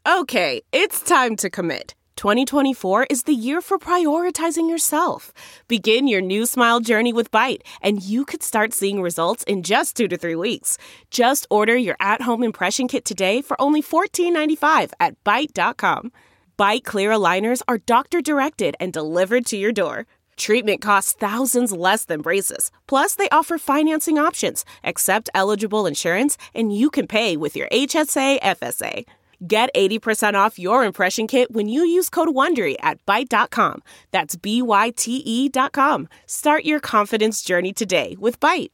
Okay, it's time to commit. 2024 is the year for prioritizing yourself. Begin your new smile journey with Byte, and you could start seeing results in just 2 to 3 weeks. Just order your at-home impression kit today for only $14.95 at Byte.com. Byte Clear aligners are doctor-directed and delivered to your door. Treatment costs thousands less than braces. Plus, they offer financing options, accept eligible insurance, and you can pay with your HSA FSA. Get 80% off your impression kit when you use code WONDERY at Byte.com. That's BYTE.com. Start your confidence journey today with Byte.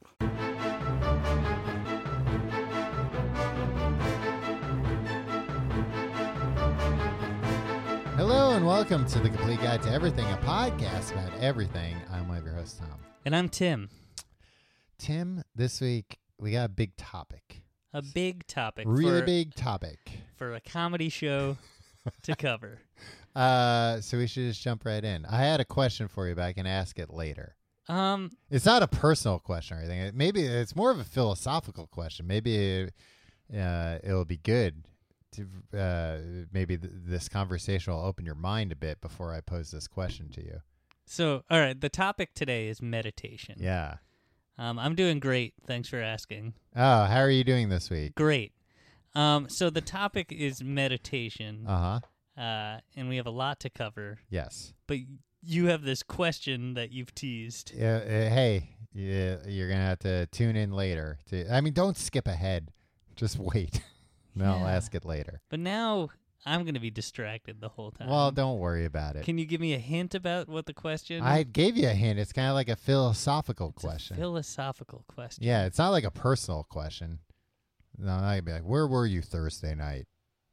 Hello and welcome to The Complete Guide to Everything, a podcast about everything. I'm one of your hosts, Tom. And I'm Tim. Tim, this week we got a big topic. A big topic. Big topic. For a comedy show to cover. So we should just jump right in. I had a question for you, but I can ask it later. It's not a personal question or anything. Maybe it's more of a philosophical question. Maybe it'll be good to maybe this conversation will open your mind a bit before I pose this question to you. So, all right, the topic today is meditation. Yeah. I'm doing great. Thanks for asking. Oh, how are you doing this week? Great. So the topic is meditation. Uh-huh. And we have a lot to cover. Yes. But you have this question that you've teased. Hey, you're going to have to tune in later. Don't skip ahead. Just wait. No, I'll ask it later. But now I'm going to be distracted the whole time. Well, don't worry about it. Can you give me a hint about what the question? I gave you a hint. It's kind of like a philosophical question. A philosophical question. Yeah, it's not like a personal question. No, I'd be like, where were you Thursday night?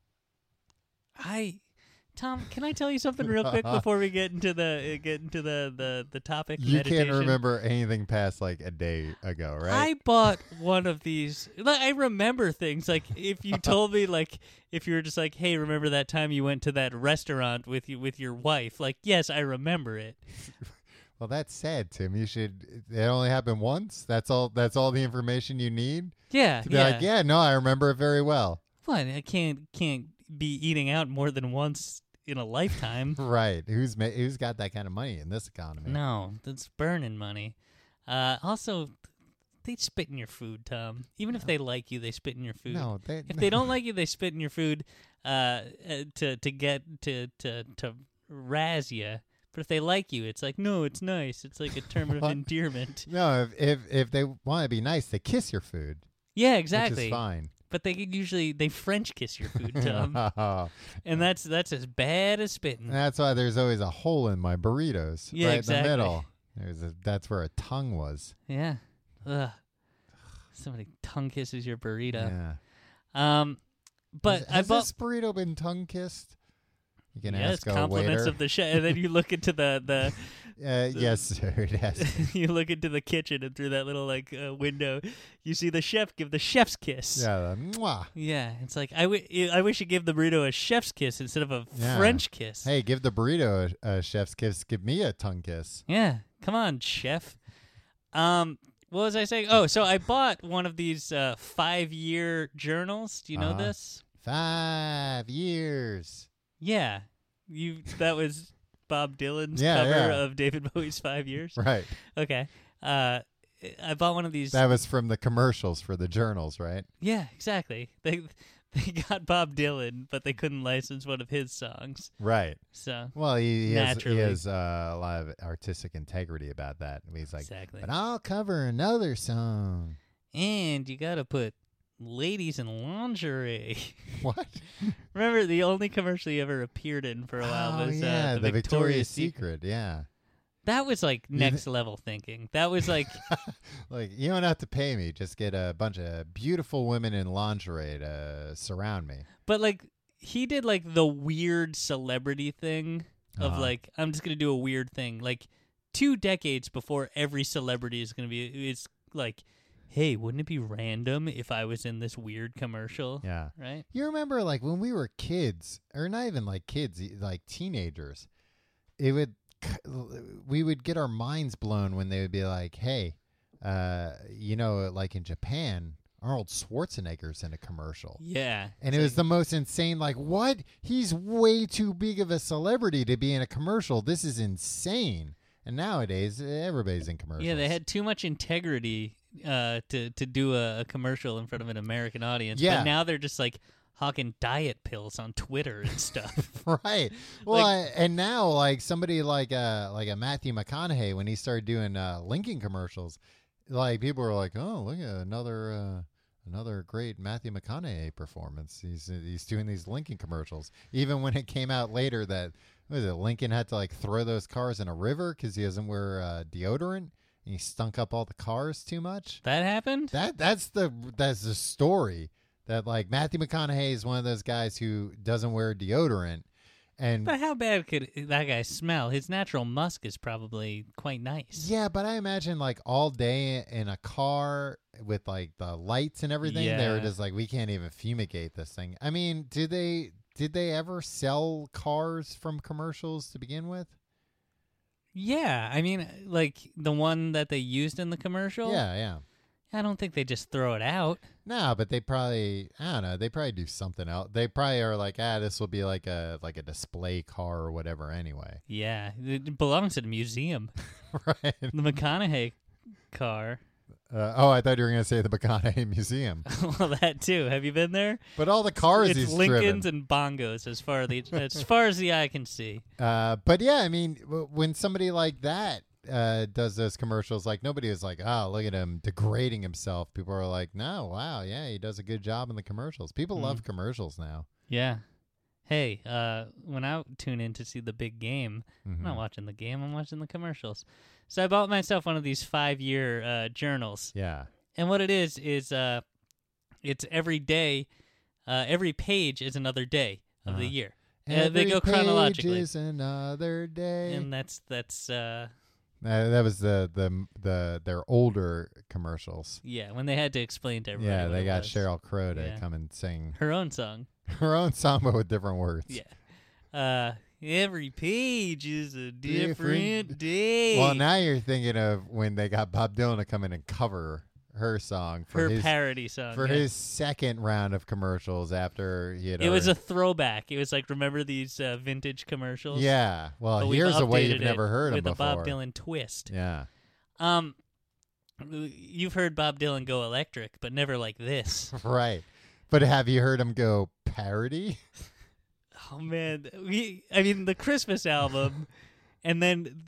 Tom, can I tell you something real quick before we get into the topic? You meditation? can't remember anything past like a day ago, right? I bought one of these. Like, I remember things. Like, if you told me, like, if you were just like, hey, remember that time you went to that restaurant with your wife? Like, yes, I remember it. Well, that's sad, Tim. It only happened once? That's all the information you need? Yeah. To be like, yeah, no, I remember it very well. What? I can't be eating out more than once in a lifetime. Right. Who's got that kind of money in this economy? No, that's burning money. Also, they spit in your food, Tom. Even if they like you, they spit in your food. No, if they don't like you, they spit in your food to razz you. But if they like you, it's like, no, it's nice. It's like a term of endearment. No, if they want to be nice, they kiss your food. Yeah, exactly. Which is fine. But they French kiss your food, Tom. And that's as bad as spitting. That's why there's always a hole in my burritos. Yeah, right exactly. in the middle. That's where a tongue was. Yeah. Ugh. Somebody tongue kisses your burrito. Yeah. But has this burrito been tongue kissed? You can ask a compliments waiter. of the chef, and then you look into the yes, sir. It has. You look into the kitchen, and through that little window, you see the chef give the chef's kiss. Yeah, mwah. Yeah, it's like I wish you gave the burrito a chef's kiss instead of a French kiss. Hey, give the burrito a chef's kiss. Give me a tongue kiss. Yeah, come on, chef. What was I saying? Oh, so I bought one of these 5-year journals. Do you know this? 5 years. Yeah, that was Bob Dylan's cover of David Bowie's 5 Years. Right. Okay. I bought one of these. That was from the commercials for the journals, right? Yeah, exactly. They got Bob Dylan, but they couldn't license one of his songs. Right. So well, he has a lot of artistic integrity about that. He's like, exactly. But I'll cover another song. And you got to put ladies in lingerie. What? Remember, the only commercial he ever appeared in for a while was the Victoria's Secret. Yeah. That was like next level thinking. That was like... like, you don't have to pay me. Just get a bunch of beautiful women in lingerie to surround me. But like, he did like the weird celebrity thing of like, I'm just going to do a weird thing. Like 2 decades before every celebrity is going to be... It's like... Hey, wouldn't it be random if I was in this weird commercial? Yeah. Right? You remember, like, when we were kids, or not even like kids, like teenagers, we would get our minds blown when they would be like, hey, like in Japan, Arnold Schwarzenegger's in a commercial. Yeah. And it was the most insane, like, what? He's way too big of a celebrity to be in a commercial. This is insane. And nowadays, everybody's in commercials. Yeah, they had too much integrity to do a commercial in front of an American audience. Yeah. But now they're just like hawking diet pills on Twitter and stuff. Right. Well, and now, like, somebody like a Matthew McConaughey, when he started doing Lincoln commercials, like, people were like, oh, look at another great Matthew McConaughey performance. He's doing these Lincoln commercials. Even when it came out later that, Lincoln had to, like, throw those cars in a river because he doesn't wear deodorant, and he stunk up all the cars too much. That happened? That's the story. That, like, Matthew McConaughey is one of those guys who doesn't wear deodorant. But how bad could that guy smell? His natural musk is probably quite nice. Yeah, but I imagine, like, all day in a car with, like, the lights and everything, they were just like, we can't even fumigate this thing. I mean, did they ever sell cars from commercials to begin with? Yeah, I mean, like, the one that they used in the commercial? Yeah. I don't think they just throw it out. No, but they probably, I don't know, they probably do something else. They probably are like, this will be like a display car or whatever anyway. Yeah, it belongs to the museum. Right. The McConaughey car. I thought you were going to say the McConaughey Museum. Well, that too. Have you been there? But all the cars it's he's Lincolns driven. and bongos as far as the eye can see. But yeah, I mean, when somebody like that does those commercials, like, nobody is like, oh, look at him degrading himself. People are like, no, wow, yeah, he does a good job in the commercials. People love commercials now. Yeah. Hey, when I tune in to see the big game, I'm not watching the game, I'm watching the commercials. So I bought myself one of these 5-year journals. Yeah. And what it is it's every day, every page is another day of the year. They go chronologically. Every page is another day. And that's that was their older commercials. Yeah, when they had to explain to everybody. Yeah, they got was. Sheryl Crow to come and sing her own song. Her own song, but with different words. Yeah. Every page is a different day. Well, now you're thinking of when they got Bob Dylan to come in and cover her song for her parody song for his second round of commercials after he had. It was a throwback. It was like, remember these vintage commercials? Yeah. Well, here's a way you've never heard him before. With a Bob Dylan twist. Yeah. You've heard Bob Dylan go electric, but never like this. Right. But have you heard him go parody? Oh man, the Christmas album, and then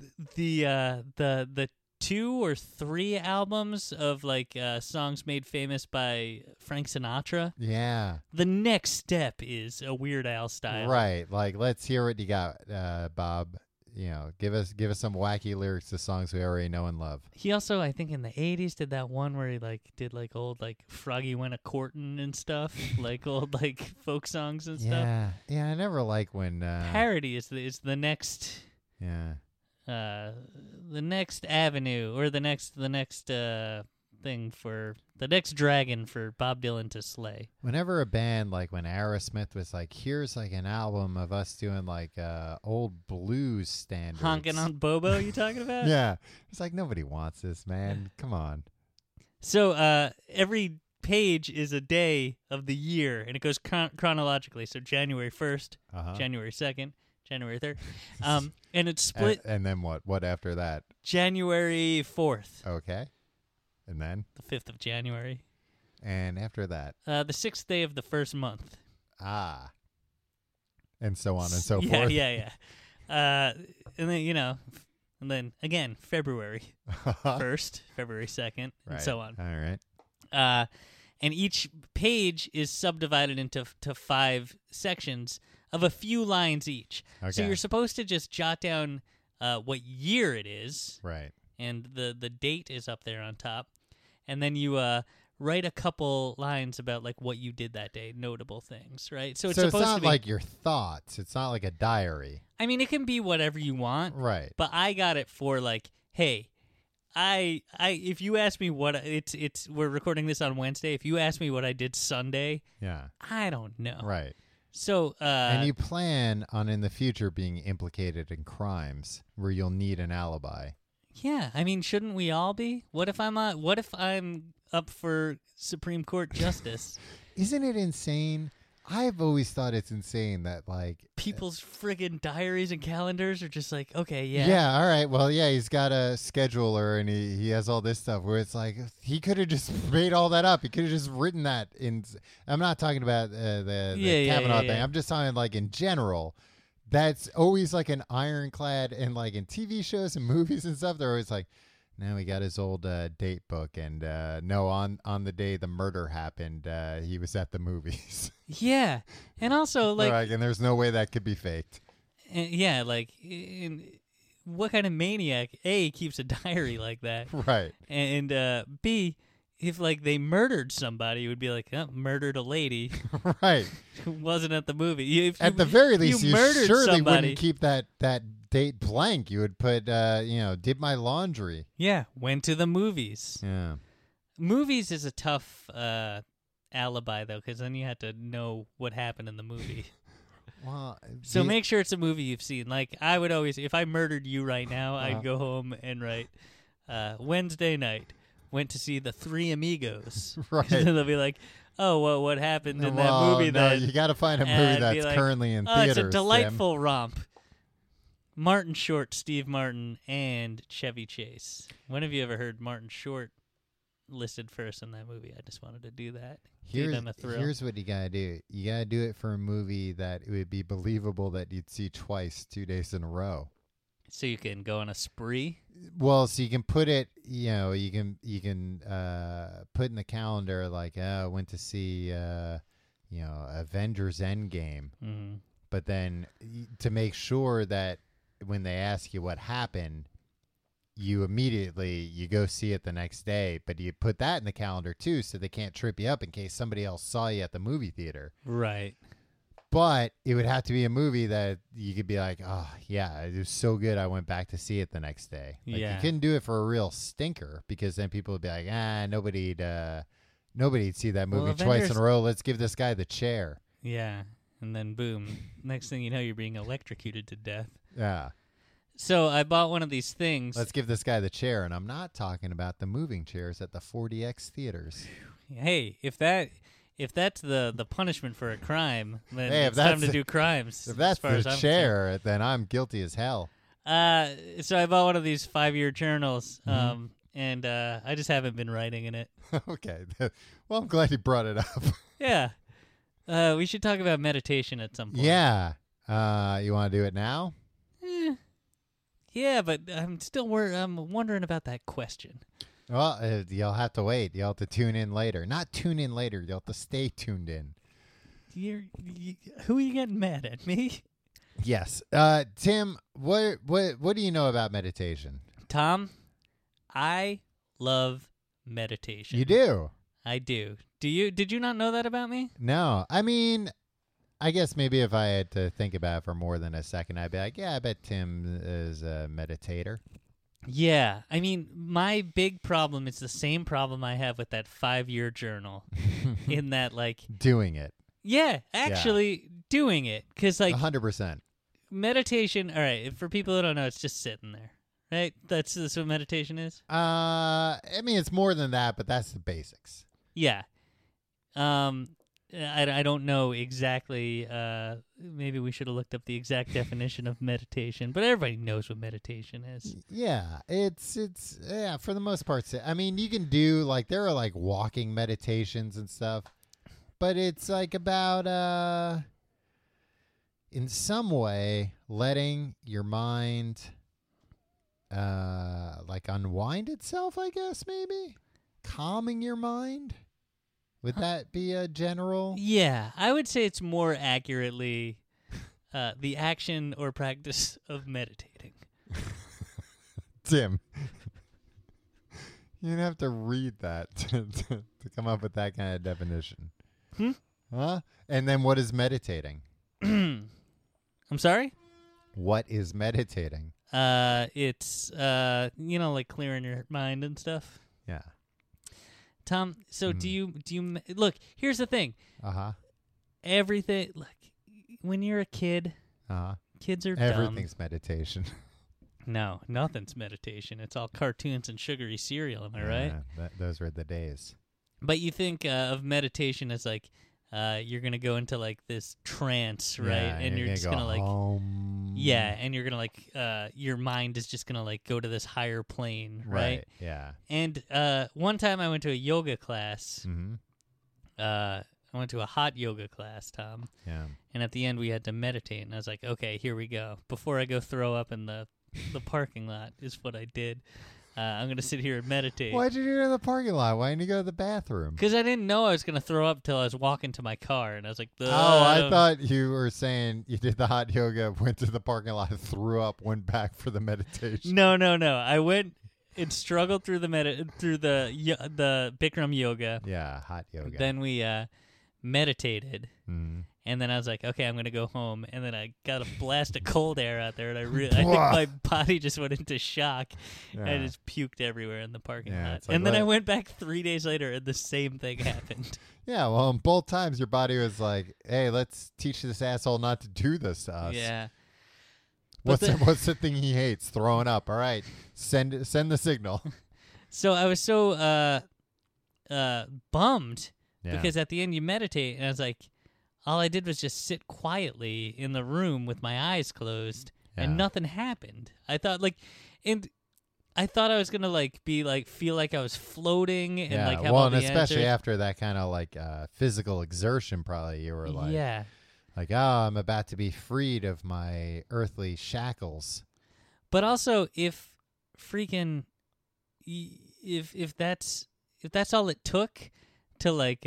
the 2 or 3 albums of like songs made famous by Frank Sinatra. Yeah. The next step is a Weird Al style. Right. Like, let's hear what you got, Bob. You know, give us some wacky lyrics to songs we already know and love. He also, I think, in the 80s did that one where he like did like old like Froggy Went a Courtin' and stuff, like old like folk songs and stuff. Yeah. I never like when parody is the next. Yeah. The next avenue or the next thing for the next dragon for Bob Dylan to slay. Whenever a band, like when Aerosmith was like, here's like an album of us doing like old blues standards. Honkin' on Bobo, you talking about? Yeah. It's like, nobody wants this, man. Come on. So every page is a day of the year, and it goes chronologically. So January 1st, January 2nd, January 3rd. And it's split. And then what? What after that? January 4th. Okay. And then? The 5th of January. And after that? The 6th day of the first month. Ah. And so on and so forth. Yeah. And then, again, February 1st, February 2nd, and so on. All right. And each page is subdivided into 5 sections of a few lines each. Okay. So you're supposed to just jot down what year it is. Right. And the date is up there on top. And then you write a couple lines about like what you did that day, notable things, right? So it's supposed not to be like your thoughts. It's not like a diary. I mean, it can be whatever you want. Right. But I got it for like, hey, I if you ask me what it's we're recording this on Wednesday. If you ask me what I did Sunday, I don't know. Right. So and you plan on in the future being implicated in crimes where you'll need an alibi. Yeah, I mean, shouldn't we all be? What if I'm up for Supreme Court justice? Isn't it insane? I've always thought it's insane that like people's friggin' diaries and calendars are just like, okay, yeah. Yeah, all right. Well, yeah, he's got a scheduler and he has all this stuff where it's like he could have just made all that up. He could have just written that in. I'm not talking about the Kavanaugh thing. I'm just talking like in general. That's always like an ironclad, and like in TV shows and movies and stuff, they're always like, no, he got his old date book, and no, on the day the murder happened, he was at the movies. Yeah, and also like, and there's no way that could be faked. Yeah, like, what kind of maniac A keeps a diary like that? Right. And B, if like they murdered somebody, it would be like, oh, murdered a lady, right? Who wasn't at the movie. At the very least, you surely somebody. wouldn't keep that date blank. You would put, did my laundry. Yeah, went to the movies. Yeah, movies is a tough alibi though, because then you have to know what happened in the movie. Well, so make sure it's a movie you've seen. Like I would always, if I murdered you right now, I'd go home and write Wednesday night. Went to see The Three Amigos. Right. And they'll be like, oh, well, what happened in that movie then? You got to find a movie that's like, currently in theaters. It's a delightful romp. Martin Short, Steve Martin, and Chevy Chase. When have you ever heard Martin Short listed first in that movie? I just wanted to do that. Give them a thrill. Here's what you got to do. You got to do it for a movie that it would be believable that you'd see twice 2 days in a row. So you can go on a spree? Well, so you can put it, you can put in the calendar like, I went to see, Avengers Endgame. Mm-hmm. But then to make sure that when they ask you what happened, you go see it the next day. But you put that in the calendar too, so they can't trip you up in case somebody else saw you at the movie theater. Right. But it would have to be a movie that you could be like, oh, yeah, it was so good I went back to see it the next day. Like, yeah. You couldn't do it for a real stinker because then people would be like, nobody'd see that movie twice in a row. Let's give this guy the chair. Yeah. And then, boom, next thing you know, you're being electrocuted to death. Yeah. So I bought one of these things. Let's give this guy the chair. And I'm not talking about the moving chairs at the 4DX theaters. Hey, if that's the punishment for a crime, then it's time to do crimes. If that's the chair, then I'm guilty as hell. So I bought one of these 5-year journals, and I just haven't been writing in it. Okay. Well, I'm glad you brought it up. Yeah. We should talk about meditation at some point. Yeah. You want to do it now? Yeah, but I'm wondering about that question. Well, you'll have to wait. You'll have to tune in later. Not tune in later. You'll have to stay tuned in. Who are you getting mad at? Me? Yes. Tim, what do you know about meditation? Tom, I love meditation. You do? I do. Did you not know that about me? No. I mean, I guess maybe if I had to think about it for more than a second, I'd be like, yeah, I bet Tim is a meditator. Yeah. I mean, my big problem is the same problem I have with that 5-year journal in that, like... Doing it. Yeah, actually doing it. Because, like... 100%. Meditation, all right, for people who don't know, it's just sitting there, right? That's what meditation is? I mean, it's more than that, but that's the basics. Yeah. I don't know exactly. Maybe we should have looked up the exact definition of meditation, but everybody knows what meditation is. Yeah, it's for the most part. I mean, you can do like there are like walking meditations and stuff, but it's like about in some way letting your mind like unwind itself, I guess, maybe calming your mind. Would that be a general? Yeah, I would say it's more accurately the action or practice of meditating. Tim, you'd have to read that to come up with that kind of definition. Huh? And then what is meditating? I'm sorry? What is meditating? It's like clearing your mind and stuff. Yeah. Tom, so do you look, here's the thing. Everything, like when you're a kid, kids are everything's meditation. No, nothing's meditation. It's all cartoons and sugary cereal. Am I right? Those were the days. But you think of meditation as like you're gonna go into like this trance, right? And you're just gonna like, home. yeah, and you're gonna like, your mind is just gonna like go to this higher plane, right? Yeah. And one time I went to a yoga class. Mm-hmm. I went to a hot yoga class, Tom. Yeah. And at the end we had to meditate, and I was like, okay, here we go. Before I go throw up in the parking lot is what I did. I'm going to sit here and meditate. Why'd you do it in the parking lot? Why didn't you go to the bathroom? Because I didn't know I was going to throw up till I was walking to my car, and I was like, oh, I thought you were saying you did the hot yoga, went to the parking lot, threw up, went back for the meditation. No. I went and struggled through the Bikram yoga. Yeah, hot yoga. Then we meditated. Mm-hmm. And then I was like, okay, I'm going to go home. And then I got a blast of cold air out there, and I think my body just went into shock. Yeah. I just puked everywhere in the parking lot. Like, and then I went back 3 days later, and the same thing happened. Yeah, well, in both times, your body was like, hey, let's teach this asshole not to do this to us. Yeah. What's the thing he hates? Throwing up. All right, send the signal. So I was so bummed because at the end you meditate, and I was like, all I did was just sit quietly in the room with my eyes closed, and nothing happened. I thought I was gonna like be like feel like I was floating and like have all the and especially answers. After that kind of like physical exertion, probably you were like, like, oh, I'm about to be freed of my earthly shackles. But also, if that's all it took to like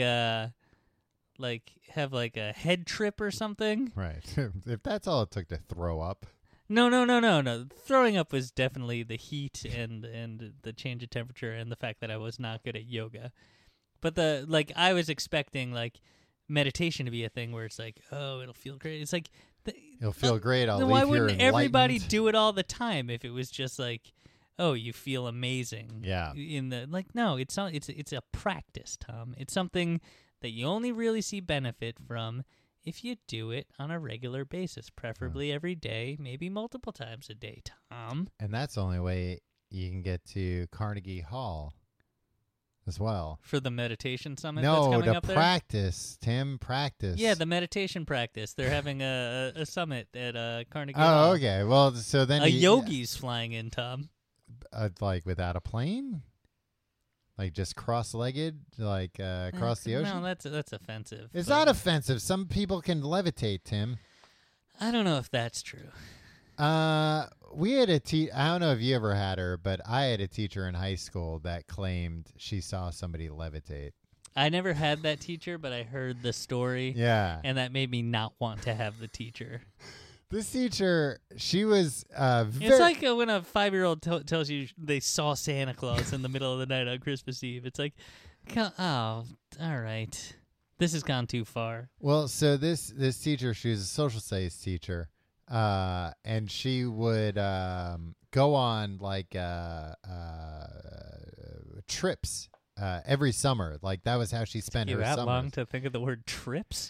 have like a head trip or something. Right. If that's all it took to throw up. No. Throwing up was definitely the heat and the change of temperature and the fact that I was not good at yoga. But I was expecting like meditation to be a thing where it's like, oh, it'll feel great. It's like it'll feel great. I'll leave why here wouldn't everybody enlightened. do it all the time if it was just like, oh, you feel amazing. Yeah. No, it's not. It's a practice, Tom. It's something that you only really see benefit from if you do it on a regular basis, preferably every day, maybe multiple times a day, Tom. And that's the only way you can get to Carnegie Hall as well. For the meditation summit that's coming up there? Practice, Tim, practice. Yeah, the meditation practice. They're having a summit at Carnegie Oh, Hall. okay. Well, so then... yogi's flying in, Tom. Like without a plane? Like just cross-legged, like across the ocean? No, that's offensive. It's not offensive. Some people can levitate, Tim. I don't know if that's true. We had I don't know if you ever had her, but I had a teacher in high school that claimed she saw somebody levitate. I never had that teacher, but I heard the story. Yeah. And that made me not want to have the teacher. This teacher, she was It's like when a 5-year-old tells you they saw Santa Claus in the middle of the night on Christmas Eve. It's like, oh, all right. This has gone too far. Well, so this teacher, she was a social studies teacher, and she would go on like trips every summer. Like that was how she spent her summers. That long to think of the word trips?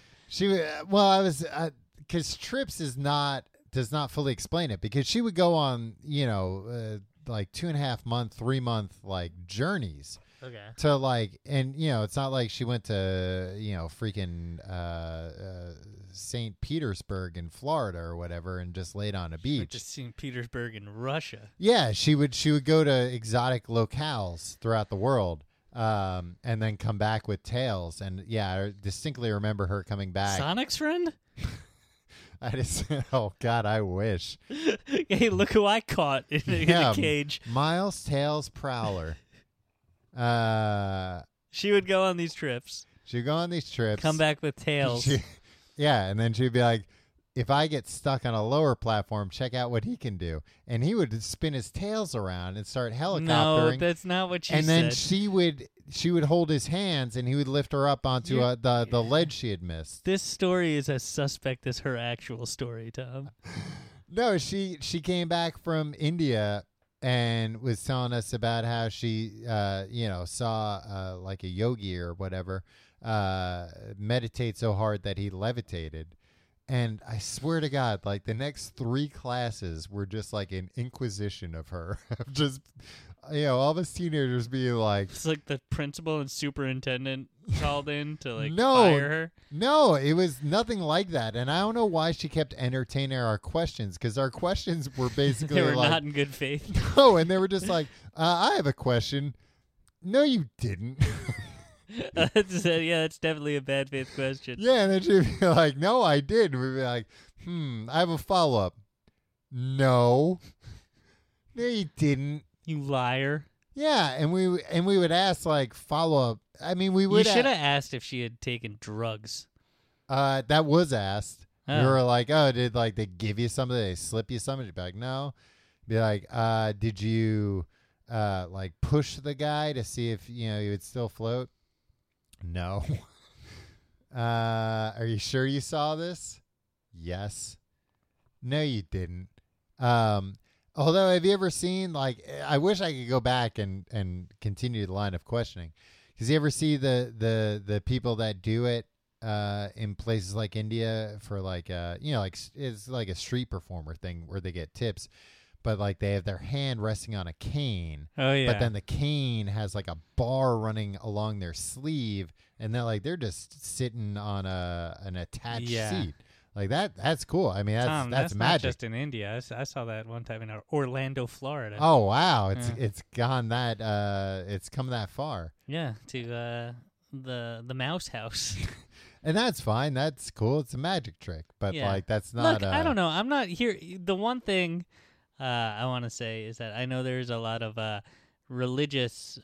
Because trips does not fully explain it, because she would go on, like 2.5 month, 3 month like journeys. Okay. To like, and it's not like she went to freaking St. Petersburg in Florida or whatever and just laid on a beach. Just St. Petersburg in Russia. Yeah, she would go to exotic locales throughout the world. And then come back with tales. And yeah, I distinctly remember her coming back. Sonic's friend? Oh God, I wish. Hey, look who I caught in a cage. Miles Tails Prowler. She would go on these trips. She'd go on these trips. Come back with tails. And then she'd be like, if I get stuck on a lower platform, check out what he can do. And he would spin his tails around and start helicoptering. No, that's not what she said. And then she would hold his hands and he would lift her up onto the ledge she had missed. This story is as suspect as her actual story, Tom. No, she came back from India and was telling us about how she, saw like a yogi or whatever meditate so hard that he levitated. And I swear to God, like the next 3 classes were just like an inquisition of her. Just, all of us teenagers being like. It's like the principal and superintendent called in to like no, fire her. No, it was nothing like that. And I don't know why she kept entertaining our questions, because our questions were basically they were like. not in good faith. No, and they were just like, I have a question. No, you didn't. That's definitely a bad faith question. Yeah, and then she'd be like, no, I did. And we'd be like, I have a follow-up. No. No, you didn't. You liar. Yeah, and we would ask, like, follow-up. I mean, we would. You should have asked if she had taken drugs. That was asked. Oh. We were like, oh, did, like, they give you something? Did they slip you something? She'd be like, no. Be like, did you, like, push the guy to see if, he would still float? No. Are you sure you saw this? Yes. No, you didn't. Although, have you ever seen, like, I wish I could go back and continue the line of questioning. Because you ever see the people that do it in places like India for, like, like it's like a street performer thing where they get tips. But, like, they have their hand resting on a cane. Oh, yeah. But then the cane has, like, a bar running along their sleeve. And they're just sitting on an attached seat. Like, that's cool. I mean, Tom, that's not magic. just in India. I saw that one time in Orlando, Florida. Oh, wow. It's gone that, it's come that far. Yeah, to the mouse house. And that's fine. That's cool. It's a magic trick. But, like, that's not. Look, I don't know. I'm not here. The one thing I want to say is that I know there's a lot of religious,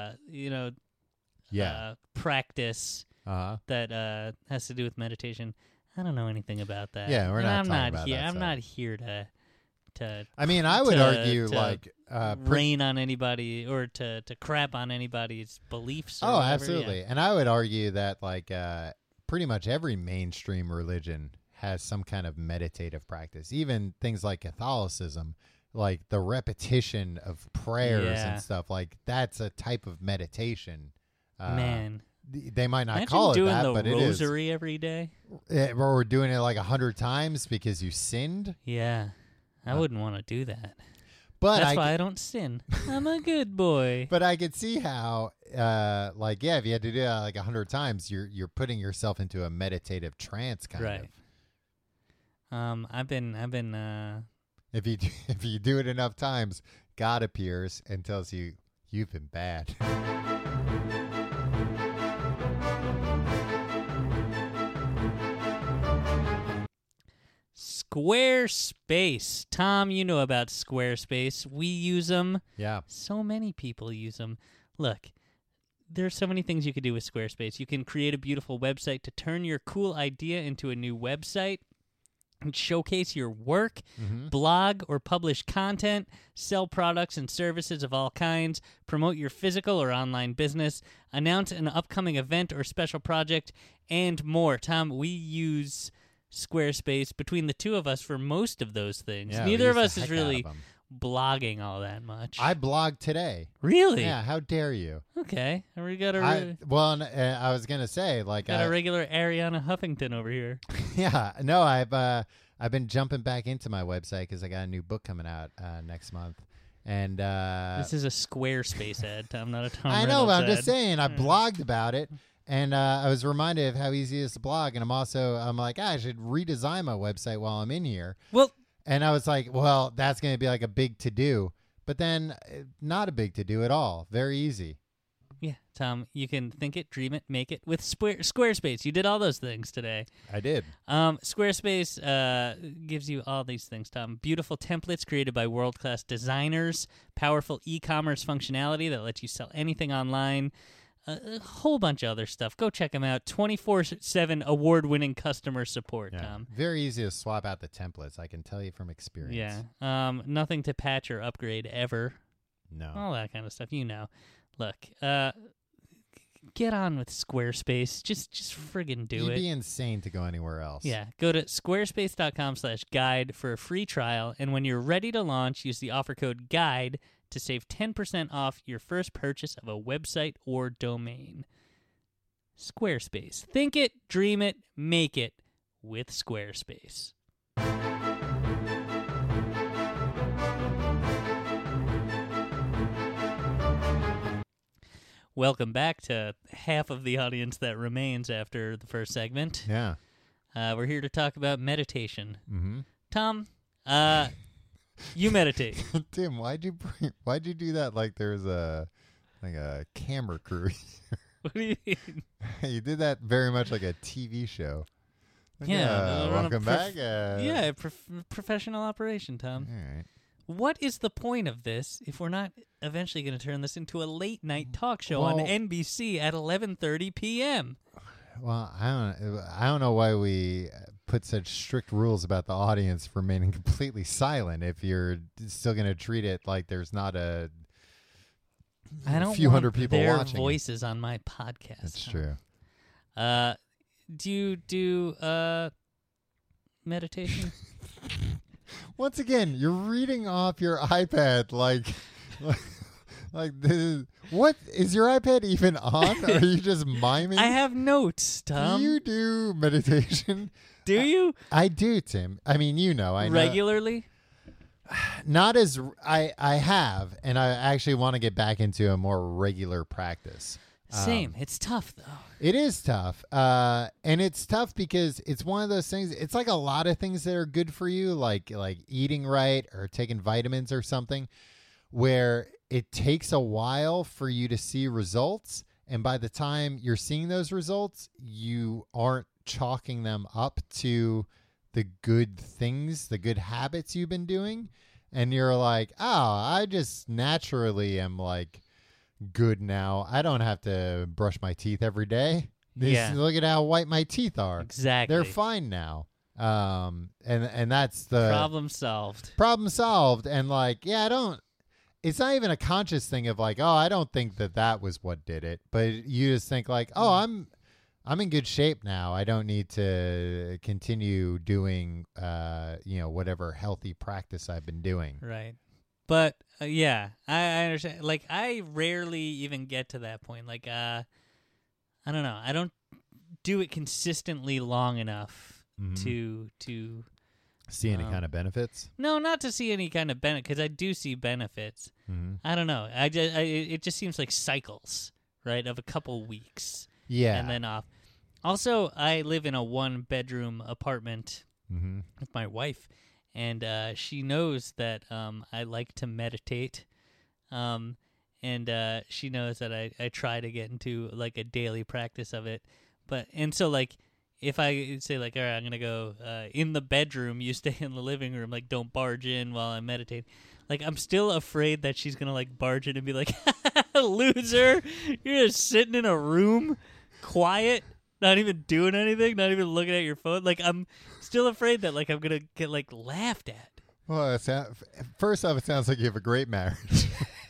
practice that has to do with meditation. I don't know anything about that. Yeah, we're not talking about here. that. I'm not here to. I mean, I would argue like rain on anybody or to crap on anybody's beliefs. Or whatever. Absolutely. Yeah. And I would argue that like pretty much every mainstream religion has some kind of meditative practice. Even things like Catholicism, like the repetition of prayers and stuff, like that's a type of meditation. Man. They might not Imagine call it doing that, the but it is. rosary every day. Or we're doing it like 100 times because you sinned. Yeah, I wouldn't want to do that. But that's why I don't sin. I'm a good boy. But I could see how, if you had to do that like 100 times, you're putting yourself into a meditative trance, kind of. I've been. If you do it enough times, God appears and tells you you've been bad. Squarespace. Tom, you know about Squarespace. We use them. Yeah. So many people use them. Look, there's so many things you could do with Squarespace. You can create a beautiful website to turn your cool idea into a new website and showcase your work, blog or publish content, sell products and services of all kinds, promote your physical or online business, announce an upcoming event or special project, and more. Tom, we use Squarespace between the two of us for most of those things. Yeah, neither of us is really blogging all that much. I blogged today. Really? Yeah, how dare you? Okay. We got I was going to say, like, got a regular Ariana Huffington over here. Yeah. No, I've been jumping back into my website because I got a new book coming out next month. And this is a Squarespace ad, Tom, not a Tom I know, but I'm ad. just saying, I blogged about it. And I was reminded of how easy it is to blog. And I'm like, I should redesign my website while I'm in here. Well, and I was like, well, that's going to be like a big to-do. But then not a big to-do at all. Very easy. Yeah, Tom, you can think it, dream it, make it with Squarespace. You did all those things today. I did. Squarespace gives you all these things, Tom. Beautiful templates created by world-class designers, powerful e-commerce functionality that lets you sell anything online, a whole bunch of other stuff. Go check them out. 24/7 award-winning customer support, Tom. Very easy to swap out the templates, I can tell you from experience. Yeah. Nothing to patch or upgrade ever. No. All that kind of stuff. Look, get on with Squarespace. Just friggin' do it. You'd be insane to go anywhere else. Yeah. Go to squarespace.com/guide for a free trial, and when you're ready to launch, use the offer code GUIDE to save 10% off your first purchase of a website or domain. Squarespace. Think it, dream it, make it with Squarespace. Welcome back to half of the audience that remains after the first segment. Yeah. We're here to talk about meditation. Mm-hmm. Tom, you meditate. Tim, why'd you do that like there's a camera crew? What do you mean? You did that very much like a TV show. Like, Yeah. welcome back. Professional operation, Tom. All right. What is the point of this if we're not eventually going to turn this into a late night talk show on NBC at 11:30 p.m.? Well, I don't know why we put such strict rules about the audience remaining completely silent if you're still going to treat it like there's not a few hundred people their watching. Voices on my podcast. That's true. Do you do meditation? Once again, you're reading off your iPad like this. What is your iPad even on? Or are you just miming? I have notes, Tom. Do you do meditation? Do you? I do, Tim. I mean, I know. Regularly? Not as I have, and I actually want to get back into a more regular practice. Same. It's tough, though. It is tough. And it's tough because it's one of those things. It's like a lot of things that are good for you, like eating right or taking vitamins or something, where it takes a while for you to see results. And by the time you're seeing those results, you aren't chalking them up to the good things, the good habits you've been doing. And you're like, oh, I just naturally am like good now. I don't have to brush my teeth every day. Look at how white my teeth are. Exactly. They're fine now. And that's the problem solved. Problem solved. And like, it's not even a conscious thing of like, oh, I don't think that was what did it. But you just think like, oh, I'm in good shape now. I don't need to continue doing, whatever healthy practice I've been doing. Right. But I understand. Like, I rarely even get to that point. Like, I don't know. I don't do it consistently long enough to see any kind of benefits. No, not to see any kind of benefit, because I do see benefits. Mm-hmm. I don't know. It just seems like cycles, right, of a couple weeks. Yeah, and then off. Also, I live in a 1-bedroom apartment with my wife. And she knows that I like to meditate, and she knows that I try to get into like a daily practice of it. And so like if I say like, all right, I'm gonna go in the bedroom, you stay in the living room, like don't barge in while I meditate. Like I'm still afraid that she's gonna like barge in and be like, loser, you're just sitting in a room, quiet. Not even doing anything, not even looking at your phone. Like, I'm still afraid that, like, I'm going to get, like, laughed at. Well, first off, it sounds like you have a great marriage.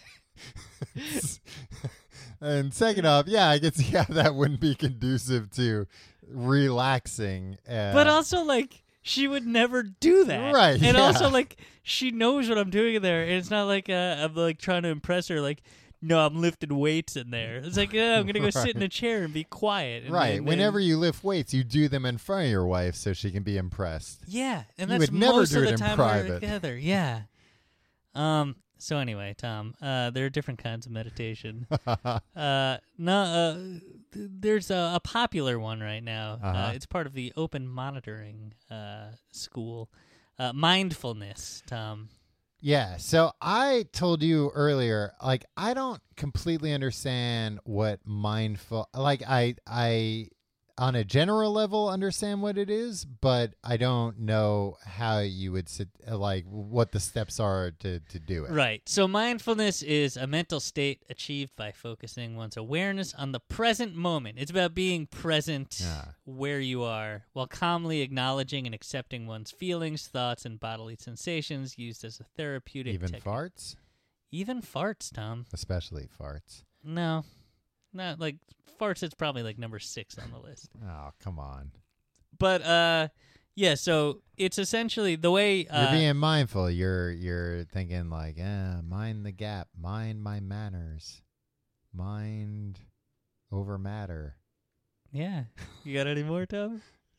And second off, I can see how that wouldn't be conducive to relaxing. But also, like, she would never do that. Right, And also, like, she knows what I'm doing in there. And it's not like I'm, like, trying to impress her, like, no, I'm lifting weights in there. It's like, I'm going to go sit in a chair and be quiet. And Whenever you lift weights, you do them in front of your wife so she can be impressed. Yeah. And you that's would never most do of the it in time private. we're together. Yeah. So anyway, Tom, there are different kinds of meditation. There's a popular one right now. It's part of the open monitoring school. Mindfulness, Tom. Yeah, so I told you earlier, like, I don't completely understand what mindful, like, I on a general level understand what it is, but I don't know how you would what the steps are to do it. Right. So mindfulness is a mental state achieved by focusing one's awareness on the present moment. It's about being present where you are while calmly acknowledging and accepting one's feelings, thoughts, and bodily sensations, used as a therapeutic technique. Farts? Even farts, Tom. Especially farts. No. Not like farts, it's probably like number 6 on the list. Oh, come on. But so it's essentially the way you're being mindful. You're thinking like, mind the gap, mind my manners, mind over matter. Yeah. You got any more, Tom?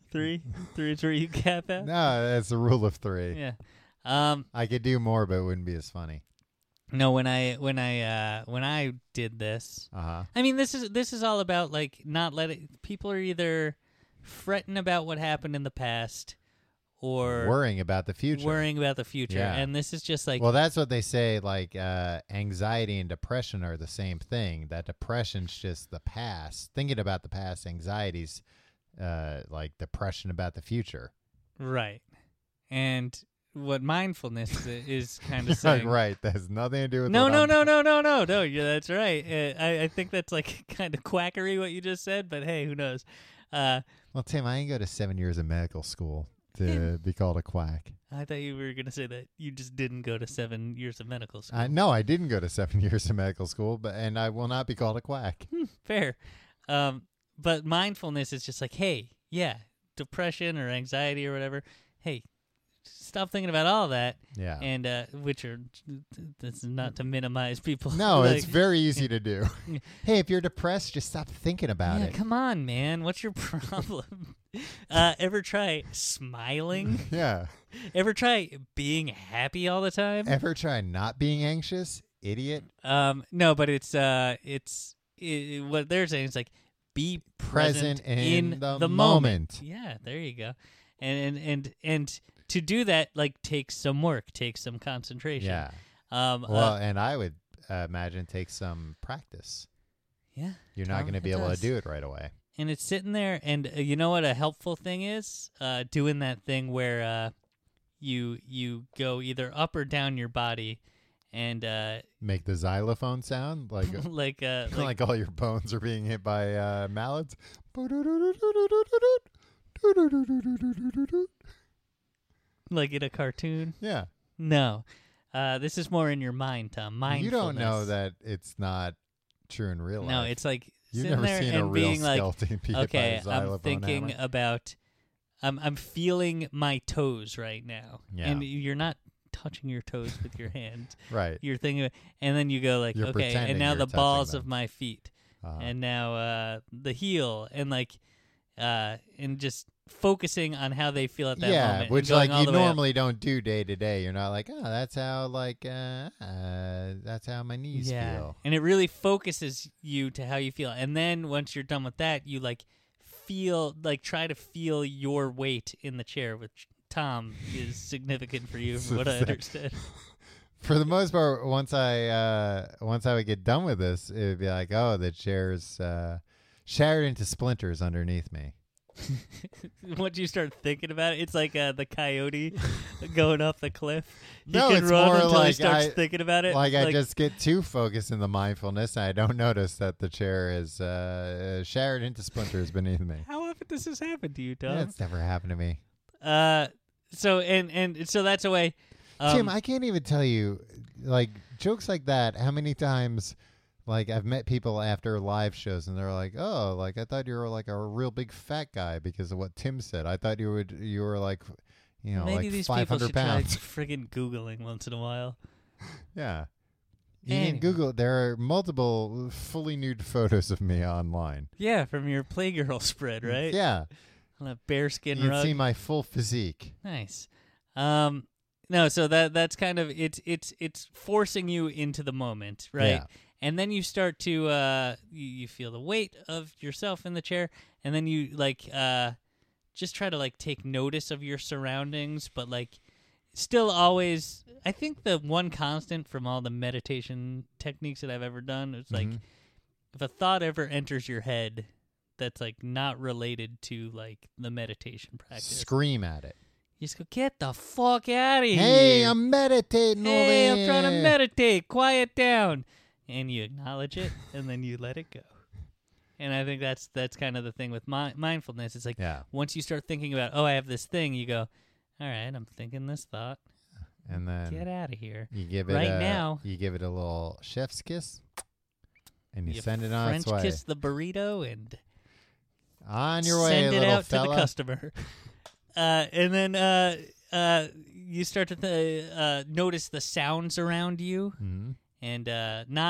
3 is where you cap out. No, that's the rule of 3. Yeah. I could do more, but it wouldn't be as funny. No, when I did this, I mean, this is all about like not letting people are either fretting about what happened in the past or worrying about the future. Yeah. And this is just like, well, that's what they say. Like anxiety and depression are the same thing. That depression's just the past. Thinking about the past, anxiety's like depression about the future. Right. And what mindfulness is kind of saying. Right. That has nothing to do with No. Yeah, that's right. I think that's like kind of quackery what you just said, but hey, who knows? Well, Tim, I didn't go to 7 years of medical school to be called a quack. I thought you were going to say that you just didn't go to 7 years of medical school. No, I didn't go to 7 years of medical school, and I will not be called a quack. Fair. But mindfulness is just like, hey, yeah, depression or anxiety or whatever. Hey, stop thinking about all that. Yeah. And this is not to minimize people. No, like, it's very easy to do. Hey, if you're depressed, just stop thinking about it. Come on, man. What's your problem? Ever try smiling? Yeah. Ever try being happy all the time? Ever try not being anxious? Idiot. No, but it's what they're saying is like be present in the moment. Yeah, there you go. And to do that, like, takes some work, takes some concentration. Yeah. And I would imagine it takes some practice. Yeah. You're not going to be able to do it right away. And it's sitting there, and you know what a helpful thing is? Doing that thing where you go either up or down your body and make the xylophone sound like like all your bones are being hit by mallets. Like in a cartoon? Yeah. No. This is more in your mind, Tom. Mindfulness. You don't know that it's not true in real life. No, it's like you've sitting never there seen and a real being skeleton like, be hit okay, by a xylophone I'm thinking hammer. about, I'm feeling my toes right now. Yeah. And you're not touching your toes with your hand. Right. You're thinking, and then you go like, You're okay, and pretending now you're the balls touching of them. my feet, and now the heel, and like, and just focusing on how they feel at that moment. Yeah, which like like you normally don't do day to day. You're not like, oh, that's how that's how my knees feel. And it really focuses you to how you feel. And then once you're done with that, you like try to feel your weight in the chair, which Tom is significant for you, from what I understand. For the most part, once I would get done with this, it would be like, oh, the chair's shattered into splinters underneath me. Once you start thinking about it, it's like the coyote going off the cliff. He No, can it's run more until like he starts thinking about it. Like I just get too focused in the mindfulness, and I don't notice that the chair is shattered into splinters beneath me. How often does this happen to you, Tom? That's never happened to me. So that's a way. Tim, I can't even tell you, like, jokes like that, how many times, like, I've met people after live shows, and they're like, oh, like, I thought you were, like, a real big fat guy because of what Tim said. I thought you were like, you know, maybe like these 500 people should pounds. try friggin' Googling once in a while. Yeah. You can Google, there are multiple fully nude photos of me online. Yeah, from your Playgirl spread, right? Yeah. On a bearskin You rug. can see my full physique. Nice. No, so that's kind of it's forcing you into the moment, right? Yeah. And then you start to you feel the weight of yourself in the chair, and then you like just try to like take notice of your surroundings, but like still always. I think the one constant from all the meditation techniques that I've ever done is like if a thought ever enters your head that's like not related to like the meditation practice, Scream at it. you just go, get the fuck out of here. Hey, I'm meditating over Hey, I'm here. trying to meditate. Quiet down. And you acknowledge it, and then you let it go. And I think that's kind of the thing with mindfulness. It's like once you start thinking about, oh, I have this thing, you go, all right, I'm thinking this thought. And then get out of here. You give it now. You give it a little chef's kiss, and you send it on French its way. kiss the burrito and on your way, send it little out fella. to the customer. And then you start to notice the sounds around you, and not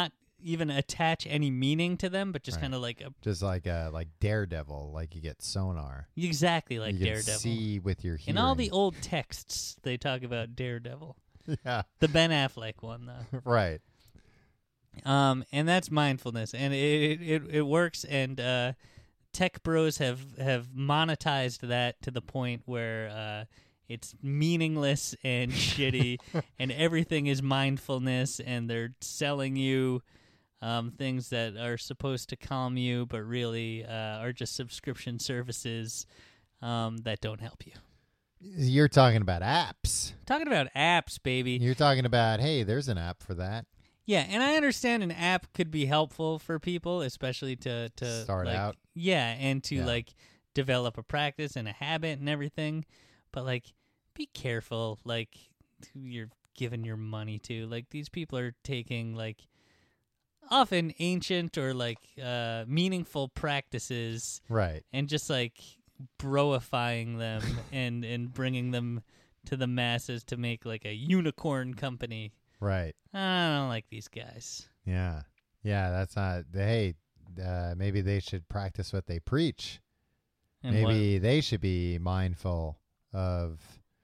even attach any meaning to them, but just Right. kind of like Just like Daredevil, like you get sonar. exactly like you can Daredevil. see with your hearing. In all the old texts, they talk about Daredevil. Yeah. The Ben Affleck one, though. Right. And that's mindfulness, and it works. And tech bros have monetized that to the point where it's meaningless and shitty, and everything is mindfulness, and they're selling you things that are supposed to calm you, but really are just subscription services that don't help you. You're talking about apps. Talking about apps, baby. You're talking about, hey, there's an app for that. Yeah, and I understand an app could be helpful for people, especially to Start like, out. Yeah, and to Yeah. like develop a practice and a habit and everything. But like, be careful, like who you're giving your money to. Like these people are taking like often ancient or like meaningful practices, Right. and just like broifying them and bringing them to the masses to make like a unicorn company. Right. I don't like these guys. Yeah. Yeah, that's not. Hey, maybe they should practice what they preach. And Maybe they should be mindful of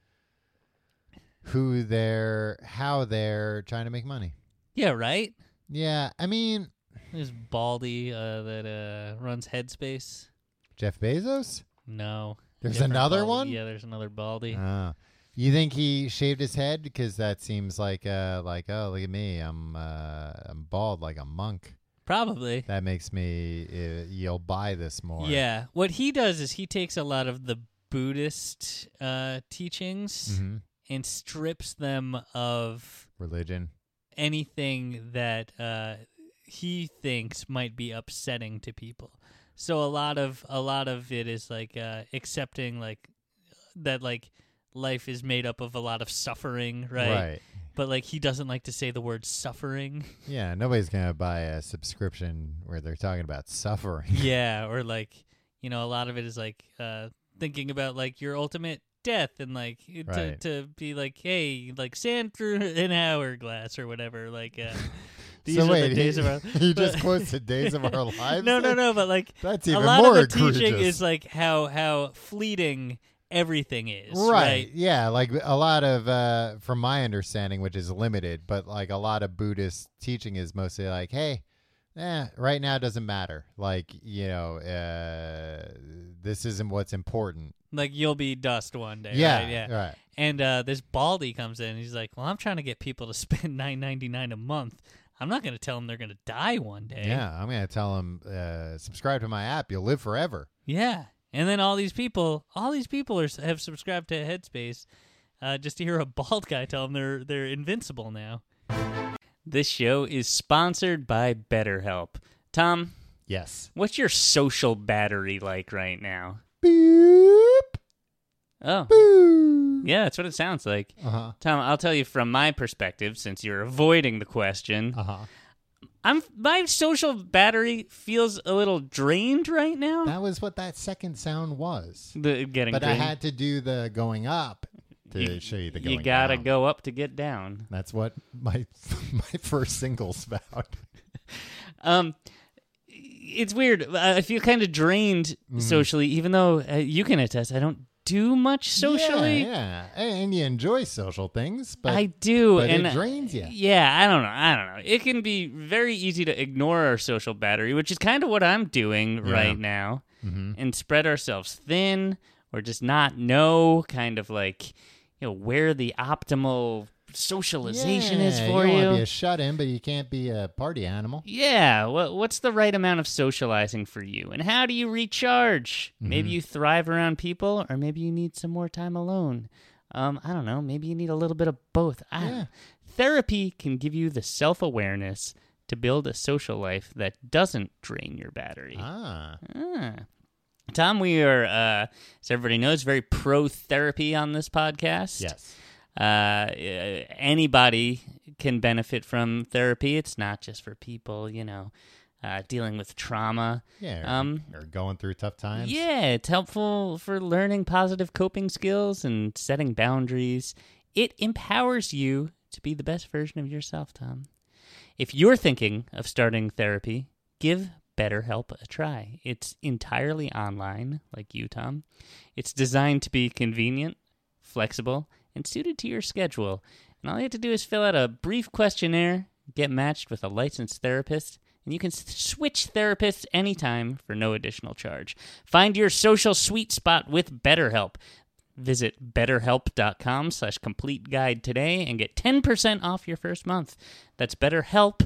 how they're trying to make money. Yeah, right? Yeah, I mean, There's Baldy that runs Headspace. Jeff Bezos? No. There's Different another Baldy. one? Yeah, there's another Baldy. You think he shaved his head? Because that seems like oh, look at me, I'm bald like a monk. Probably. That makes me you'll buy this more. Yeah. What he does is he takes a lot of the Buddhist teachings Mm-hmm. and strips them of Religion. anything that he thinks might be upsetting to people. So a lot of it is like accepting like that like life is made up of a lot of suffering, right? But like he doesn't like to say the word suffering. Yeah, nobody's gonna buy a subscription where they're talking about suffering. Yeah, or like, a lot of it is like thinking about like your ultimate death and like Right. to be like, hey, like sand through an hourglass or whatever. Like these So are wait, the days of our he just quotes the days of our lives. No, but like That's a even lot more of the teaching egregious. is like how fleeting everything is. Right. Yeah, like a lot of from my understanding, which is limited, but like a lot of Buddhist teaching is mostly like, hey, right now it doesn't matter. Like, this isn't what's important. Like you'll be dust one day. Yeah, Right? Yeah. right. And this Baldy comes in and he's like, well, I'm trying to get people to spend $9.99 a month. I'm not going to tell them they're going to die one day. Yeah, I'm going to tell them, subscribe to my app. You'll live forever. Yeah. And then all these people have subscribed to Headspace just to hear a bald guy tell them they're invincible now. This show is sponsored by BetterHelp. Tom, Yes. what's your social battery like right now? Boop. Oh, Boo. yeah, that's what it sounds like. Uh-huh. Tom, I'll tell you from my perspective, since you're avoiding the question. Uh-huh. My social battery feels a little drained right now. That was what that second sound was. The getting But drained. I had to do the going up to show you the going You gotta down. go up to get down. That's what my first single's about. It's weird. I feel kind of drained socially, even though you can attest I don't do much socially. Yeah. And you enjoy social things, but I do, but and it drains you. Yeah, I don't know. It can be very easy to ignore our social battery, which is kind of what I'm doing right now, and spread ourselves thin, or just not know, kind of like, where the optimal socialization is for you. you. Want to be a shut-in, but you can't be a party animal. Yeah, what's the right amount of socializing for you? And how do you recharge? Maybe you thrive around people, or maybe you need some more time alone. I don't know. Maybe you need a little bit of both. Therapy can give you the self-awareness to build a social life that doesn't drain your battery. Tom, we are, as everybody knows, very pro-therapy on this podcast. Yes. Anybody can benefit from therapy. It's not just for people, dealing with trauma. Yeah. Or going through tough times. Yeah, it's helpful for learning positive coping skills and setting boundaries. It empowers you to be the best version of yourself, Tom. If you're thinking of starting therapy, give BetterHelp a try. It's entirely online, like you, Tom. It's designed to be convenient, flexible, and suited to your schedule. And all you have to do is fill out a brief questionnaire, get matched with a licensed therapist, and you can switch therapists anytime for no additional charge. Find your social sweet spot with BetterHelp. Visit betterhelp.com/complete guide today and get 10% off your first month. That's BetterHelp,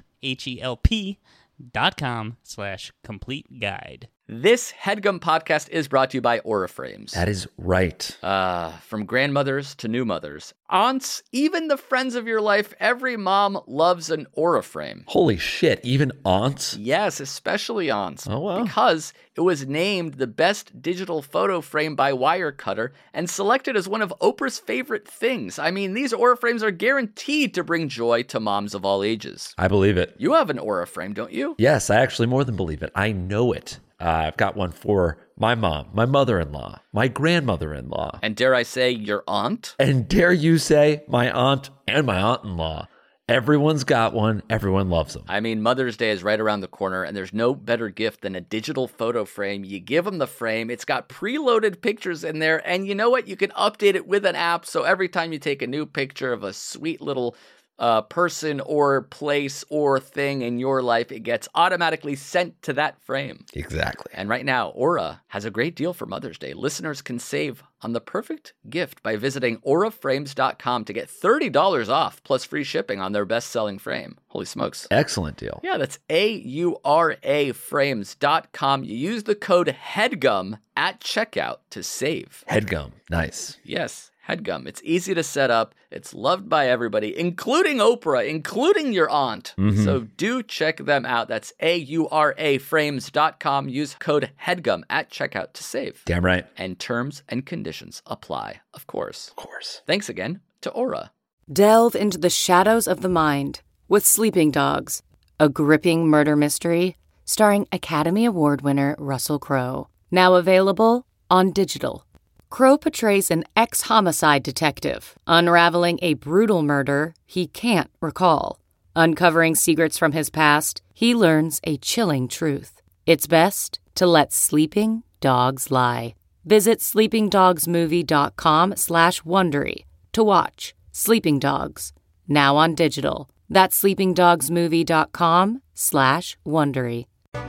HELP.com/complete guide. This HeadGum podcast is brought to you by Aura Frames. That is right. From grandmothers to new mothers, aunts, even the friends of your life, every mom loves an Aura frame. Holy shit, even aunts? Yes, especially aunts. Oh, wow. Because it was named the best digital photo frame by Wirecutter and selected as one of Oprah's favorite things. I mean, these Aura frames are guaranteed to bring joy to moms of all ages. I believe it. You have an Aura frame, don't you? Yes, I actually more than believe it. I know it. I've got one for my mom, my mother-in-law, my grandmother-in-law. And dare I say, your aunt? And dare you say, my aunt and my aunt-in-law. Everyone's got one. Everyone loves them. I mean, Mother's Day is right around the corner, and there's no better gift than a digital photo frame. You give them the frame. It's got preloaded pictures in there, and you know what? You can update it with an app, so every time you take a new picture of a sweet little person or place or thing in your life, it gets automatically sent to that frame. Exactly. And right now, Aura has a great deal for Mother's Day. Listeners can save on the perfect gift by visiting auraframes.com to get $30 off plus free shipping on their best-selling frame. Holy smokes. Excellent deal. Yeah, that's auraframes.com. You use the code HEADGUM at checkout to save. HeadGum. Nice. Yes. HeadGum. It's easy to set up. It's loved by everybody, including Oprah, including your aunt. Mm-hmm. So do check them out. That's auraframes.com. Use code HEADGUM at checkout to save. Damn right. And terms and conditions apply, of course. Of course. Thanks again to Aura. Delve into the shadows of the mind with Sleeping Dogs, a gripping murder mystery starring Academy Award winner Russell Crowe. Now available on digital. Crowe portrays an ex-homicide detective, unraveling a brutal murder he can't recall. Uncovering secrets from his past, he learns a chilling truth. It's best to let sleeping dogs lie. Visit sleepingdogsmovie.com/Wondery to watch Sleeping Dogs, now on digital. That's sleepingdogsmovie.com/Wondery.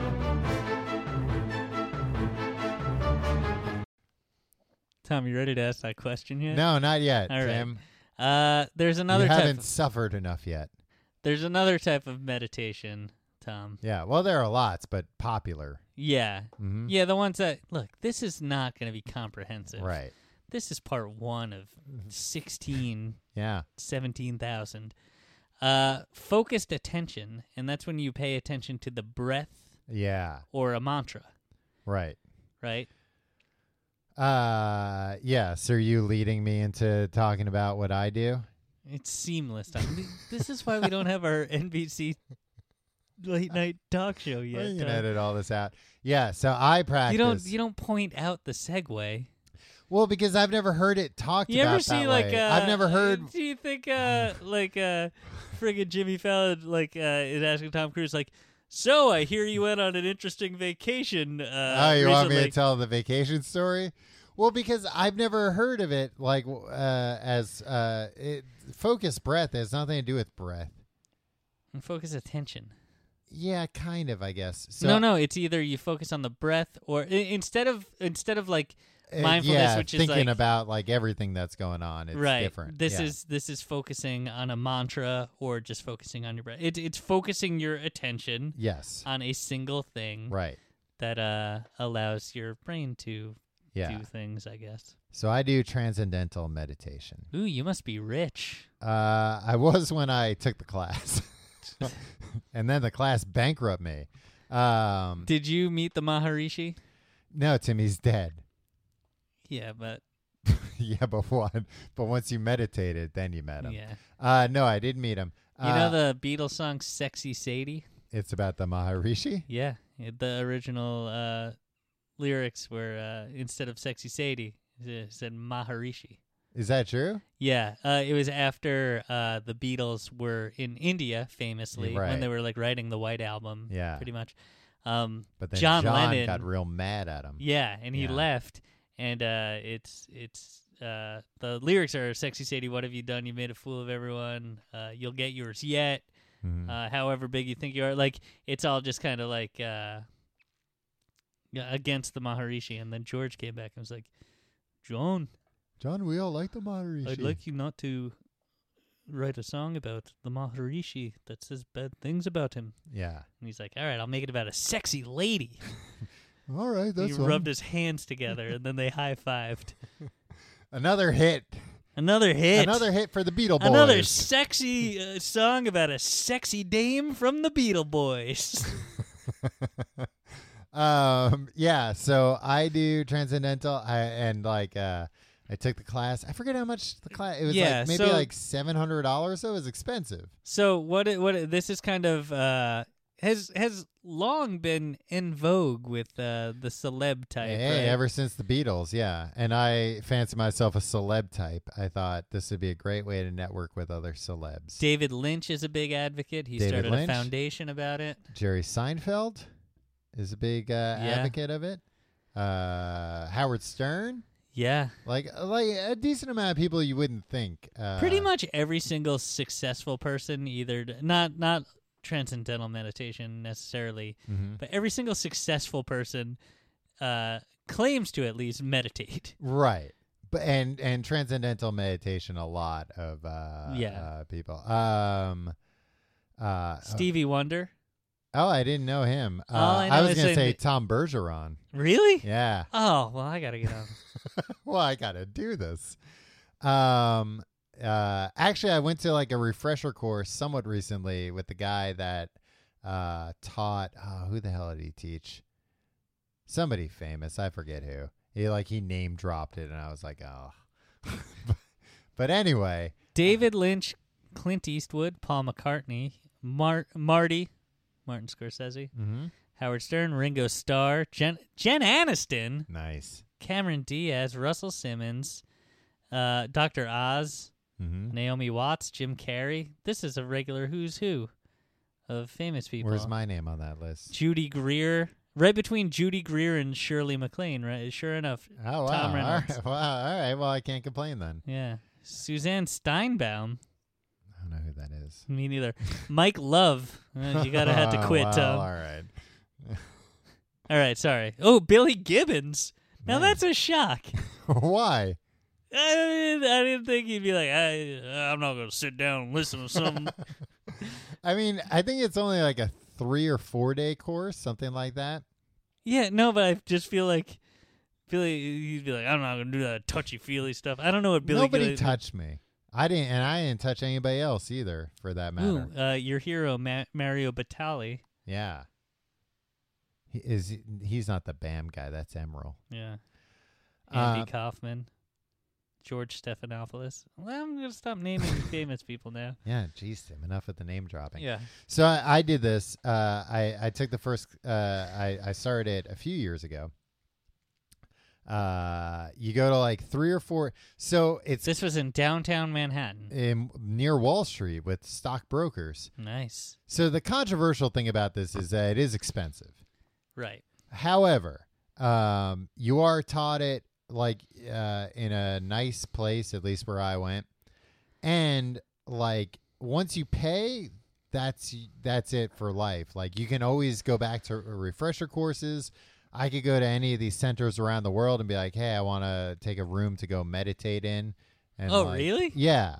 Tom, you ready to ask that question yet? No, not yet, All right. Tim. There's another You type haven't of, suffered enough yet. there's another type of meditation, Tom. Yeah, well, there are lots, but popular. Yeah. Mm-hmm. Yeah, the ones that, look, this is not going to be comprehensive. Right. This is part 1 of 16, Yeah. 17,000. Focused attention, and that's when you pay attention to the breath Yeah. or a mantra, Right. right? Yes. Are you leading me into talking about what I do? It's seamless. This is why we don't have our NBC late night talk show yet. Well, you can Tom. edit all this out. Yeah. So I practice. You don't point out the segue. Well, because I've never heard it talked You about ever see that like way. I've never heard. Do you think friggin' Jimmy Fallon is asking Tom Cruise like, so I hear you went on an interesting vacation. Oh, you want me recently." to tell the vacation story? Well, because I've never heard of it like focused breath has nothing to do with breath. And focus attention. Yeah, kind of, I guess. So, No, it's either you focus on the breath or instead of like mindfulness, yeah, which is thinking like, about like everything that's going on. It's right. different. This Yeah. is focusing on a mantra or just focusing on your breath. It's focusing your attention Yes. on a single thing Right. that allows your brain to Yeah. do things, I guess. So I do transcendental meditation. Ooh, you must be rich. I was when I took the class. And then the class bankrupted me. Did you meet the Maharishi? No, Timmy's dead. Yeah, but Yeah, but what? But once you meditated, then you met him. yeah. No, I did meet him. You know the Beatles song "Sexy Sadie"? It's about the Maharishi? Yeah, the original lyrics were instead of "Sexy Sadie," it said Maharishi. Is that true? Yeah, it was after the Beatles were in India, famously, when they were like writing the White Album. Yeah, pretty much. But then John Lennon got real mad at him. Yeah, and he left. And it's the lyrics are "Sexy Sadie, what have you done? You made a fool of everyone. You'll get yours yet. However big you think you are." Like it's all just kind of like against the Maharishi. And then George came back and was like, John, we all like the Maharishi. I'd like you not to write a song about the Maharishi that says bad things about him. Yeah. And he's like, all right, I'll make it about a sexy lady. All right, that's He rubbed his hands together, and then they high-fived. Another hit. Another hit for the Beetle Boys. Another sexy song about a sexy dame from the Beetle Boys. Yeah, so I do Transcendental. I took the class. I forget how much the class. It was like maybe like $700. So it was expensive. So what this is kind of has long been in vogue with the celeb type. Hey, right? Ever since the Beatles, yeah. And I fancy myself a celeb type. I thought this would be a great way to network with other celebs. David Lynch is a big advocate. He started a foundation about it. Jerry Seinfeld is a big advocate of it. Howard Stern. Yeah. Like a decent amount of people you wouldn't think. Pretty much every single successful person, either not transcendental meditation necessarily, but every single successful person claims to at least meditate. Right. But and transcendental meditation, a lot of people. Stevie Wonder. Oh, I didn't know him. I was going to say Tom Bergeron. Really? Yeah. Oh, well, I got to get on. Well, I got to do this. Actually, I went to like a refresher course somewhat recently with the guy that taught. Who the hell did he teach? Somebody famous. I forget who. He name dropped it, and I was like, oh. But anyway, David Lynch, Clint Eastwood, Paul McCartney, Martin Scorsese, Howard Stern, Ringo Starr, Jen Aniston, nice, Cameron Diaz, Russell Simmons, Dr. Oz, Naomi Watts, Jim Carrey. This is a regular who's who of famous people. Where's my name on that list? Judy Greer, right between Judy Greer and Shirley MacLaine, right? Sure enough. Oh, wow. Tom Reynolds. All right. Well, I can't complain then. Yeah. Suzanne Steinbaum. I don't know who that is. Me neither. Mike Love. You gotta have to quit, Tom. All right. All right, sorry. Oh, Billy Gibbons. Now that's a shock. Why? I didn't think he'd be like, I'm not going to sit down and listen to something. I mean, I think it's only like a 3 or 4 day course, something like that. Yeah, no, but I just feel like he'd be like, I'm not going to do that touchy-feely stuff. I don't know what Billy Nobody touched me. I didn't touch anybody else either, for that matter. Ooh, your hero, Mario Batali. Yeah. He's not the BAM guy. That's Emerald. Yeah. Andy Kaufman. George Stephanopoulos. Well, I'm going to stop naming famous people now. Yeah, geez, Tim. Enough with the name dropping. Yeah. So I did this. I took the first. I started it a few years ago. You go to like 3 or 4. So this was in downtown Manhattan, near Wall Street, with stockbrokers. Nice. So the controversial thing about this is that it is expensive. Right. However, you are taught it like in a nice place, at least where I went, and like once you pay, that's it for life. Like you can always go back to refresher courses. I could go to any of these centers around the world and be like, hey, I want to take a room to go meditate in. And really? Yeah.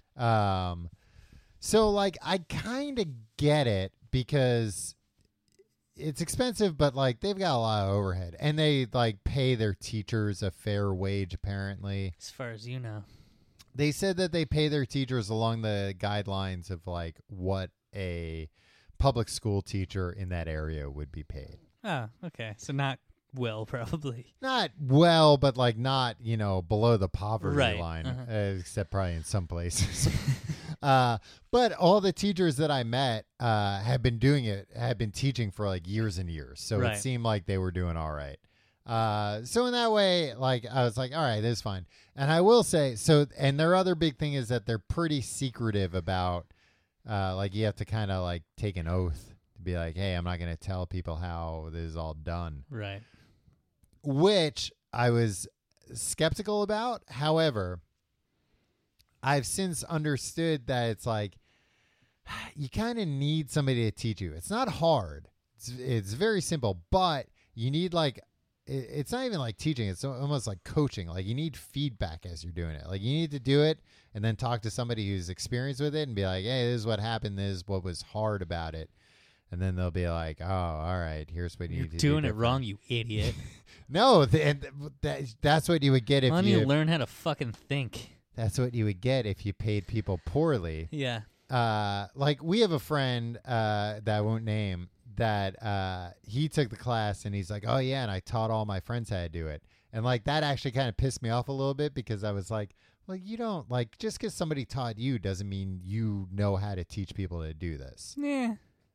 So like I kind of get it because it's expensive, but like they've got a lot of overhead, and they like pay their teachers a fair wage. Apparently, as far as you know, they said that they pay their teachers along the guidelines of like what a public school teacher in that area would be paid. Oh, okay. So not well, probably not well, but like not below the poverty line, except probably in some places. But all the teachers that I met had been teaching for like years and years. So it seemed like they were doing all right. So in that way, like, I was like, all right, this is fine. And I will say, and their other big thing is that they're pretty secretive about, like, you have to kind of like take an oath to be like, hey, I'm not going to tell people how this is all done. Right. Which I was skeptical about. However, I've since understood that it's like, you kind of need somebody to teach you. It's not hard. It's very simple, but you need like, it's not even like teaching. It's almost like coaching. Like you need feedback as you're doing it. Like you need to do it and then talk to somebody who's experienced with it and be like, hey, this is what happened. This is what was hard about it. And then they'll be like, oh, all right, here's what you need to do. You're doing it wrong, you idiot. No, that's what you would get if Why don't you learn how to fucking think? That's what you would get if you paid people poorly. Yeah. Like we have a friend that I won't name that he took the class and he's like, oh yeah, and I taught all my friends how to do it. And like that actually kind of pissed me off a little bit because I was like, well, you don't like just because somebody taught you doesn't mean you know how to teach people to do this. Yeah.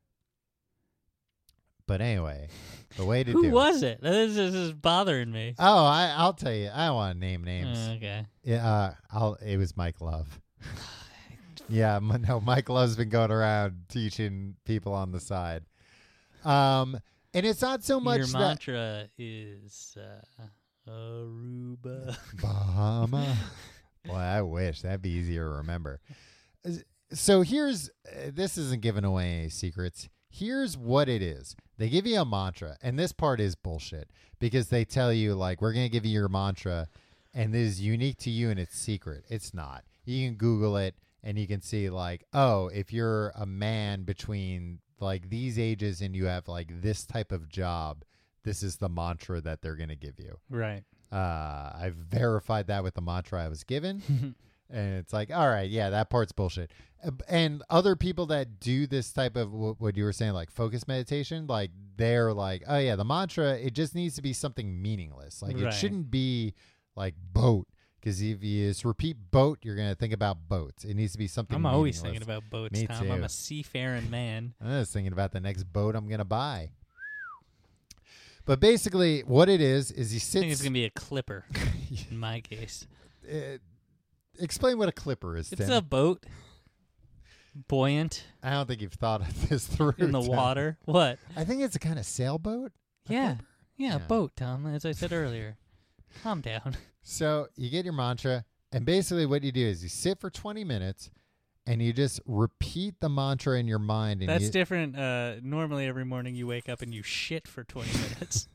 But anyway, the way to do Who was it? This is bothering me. Oh, I'll tell you. I don't want to name names. Okay. Yeah, it was Mike Love. Yeah, no, Mike Love's been going around teaching people on the side. And it's not so much your mantra is Aruba. Bahama. Boy, I wish that'd be easier to remember. So here's this isn't giving away any secrets. Here's what it is. They give you a mantra, and this part is bullshit because they tell you like we're gonna give you your mantra, and this is unique to you and it's secret. It's not. You can Google it and you can see like, oh, if you're a man between like these ages and you have like this type of job, this is the mantra that they're gonna give you. Right. I've verified that with the mantra I was given. And it's like, all right, yeah, that part's bullshit. And other people that do this type of what you were saying, like focus meditation, like they're like, oh yeah, the mantra, it just needs to be something meaningless. Like it shouldn't be like boat. Because if you just repeat boat, you're going to think about boats. It needs to be something I'm always thinking about boats, Me Tom. too. I'm a seafaring man. I was thinking about the next boat I'm going to buy. But basically, what it is you sit... I think it's going to be a clipper in my case. Explain what a clipper is, It's Tim. a boat. Buoyant. I don't think you've thought of this through. In the Tim. water. What? I think it's a kind of sailboat. Yeah. Yeah. A boat, Tom, as I said earlier. Calm down. So you get your mantra, and basically what you do is you sit for 20 minutes, and you just repeat the mantra in your mind. And That's different. Normally every morning you wake up and you shit for 20 minutes.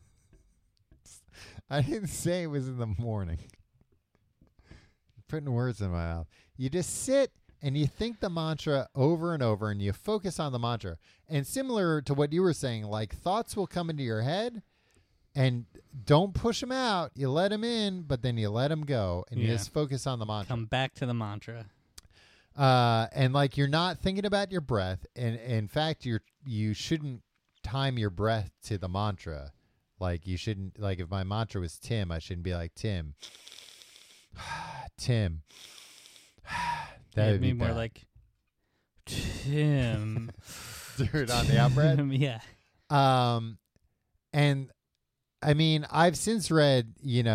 I didn't say it was in the morning. Putting words in my mouth. You just sit and you think the mantra over and over, and you focus on the mantra. And similar to what you were saying, like thoughts will come into your head, and don't push them out. You let them in, but then you let them go, and you just focus on the mantra. Come back to the mantra. And like you're not thinking about your breath, and in fact, you shouldn't time your breath to the mantra. Like you shouldn't, like if my mantra was Tim, I shouldn't be like Tim. Tim. That would be more bad. like Tim. Do it on the out breath. Yeah. And I mean, I've since read,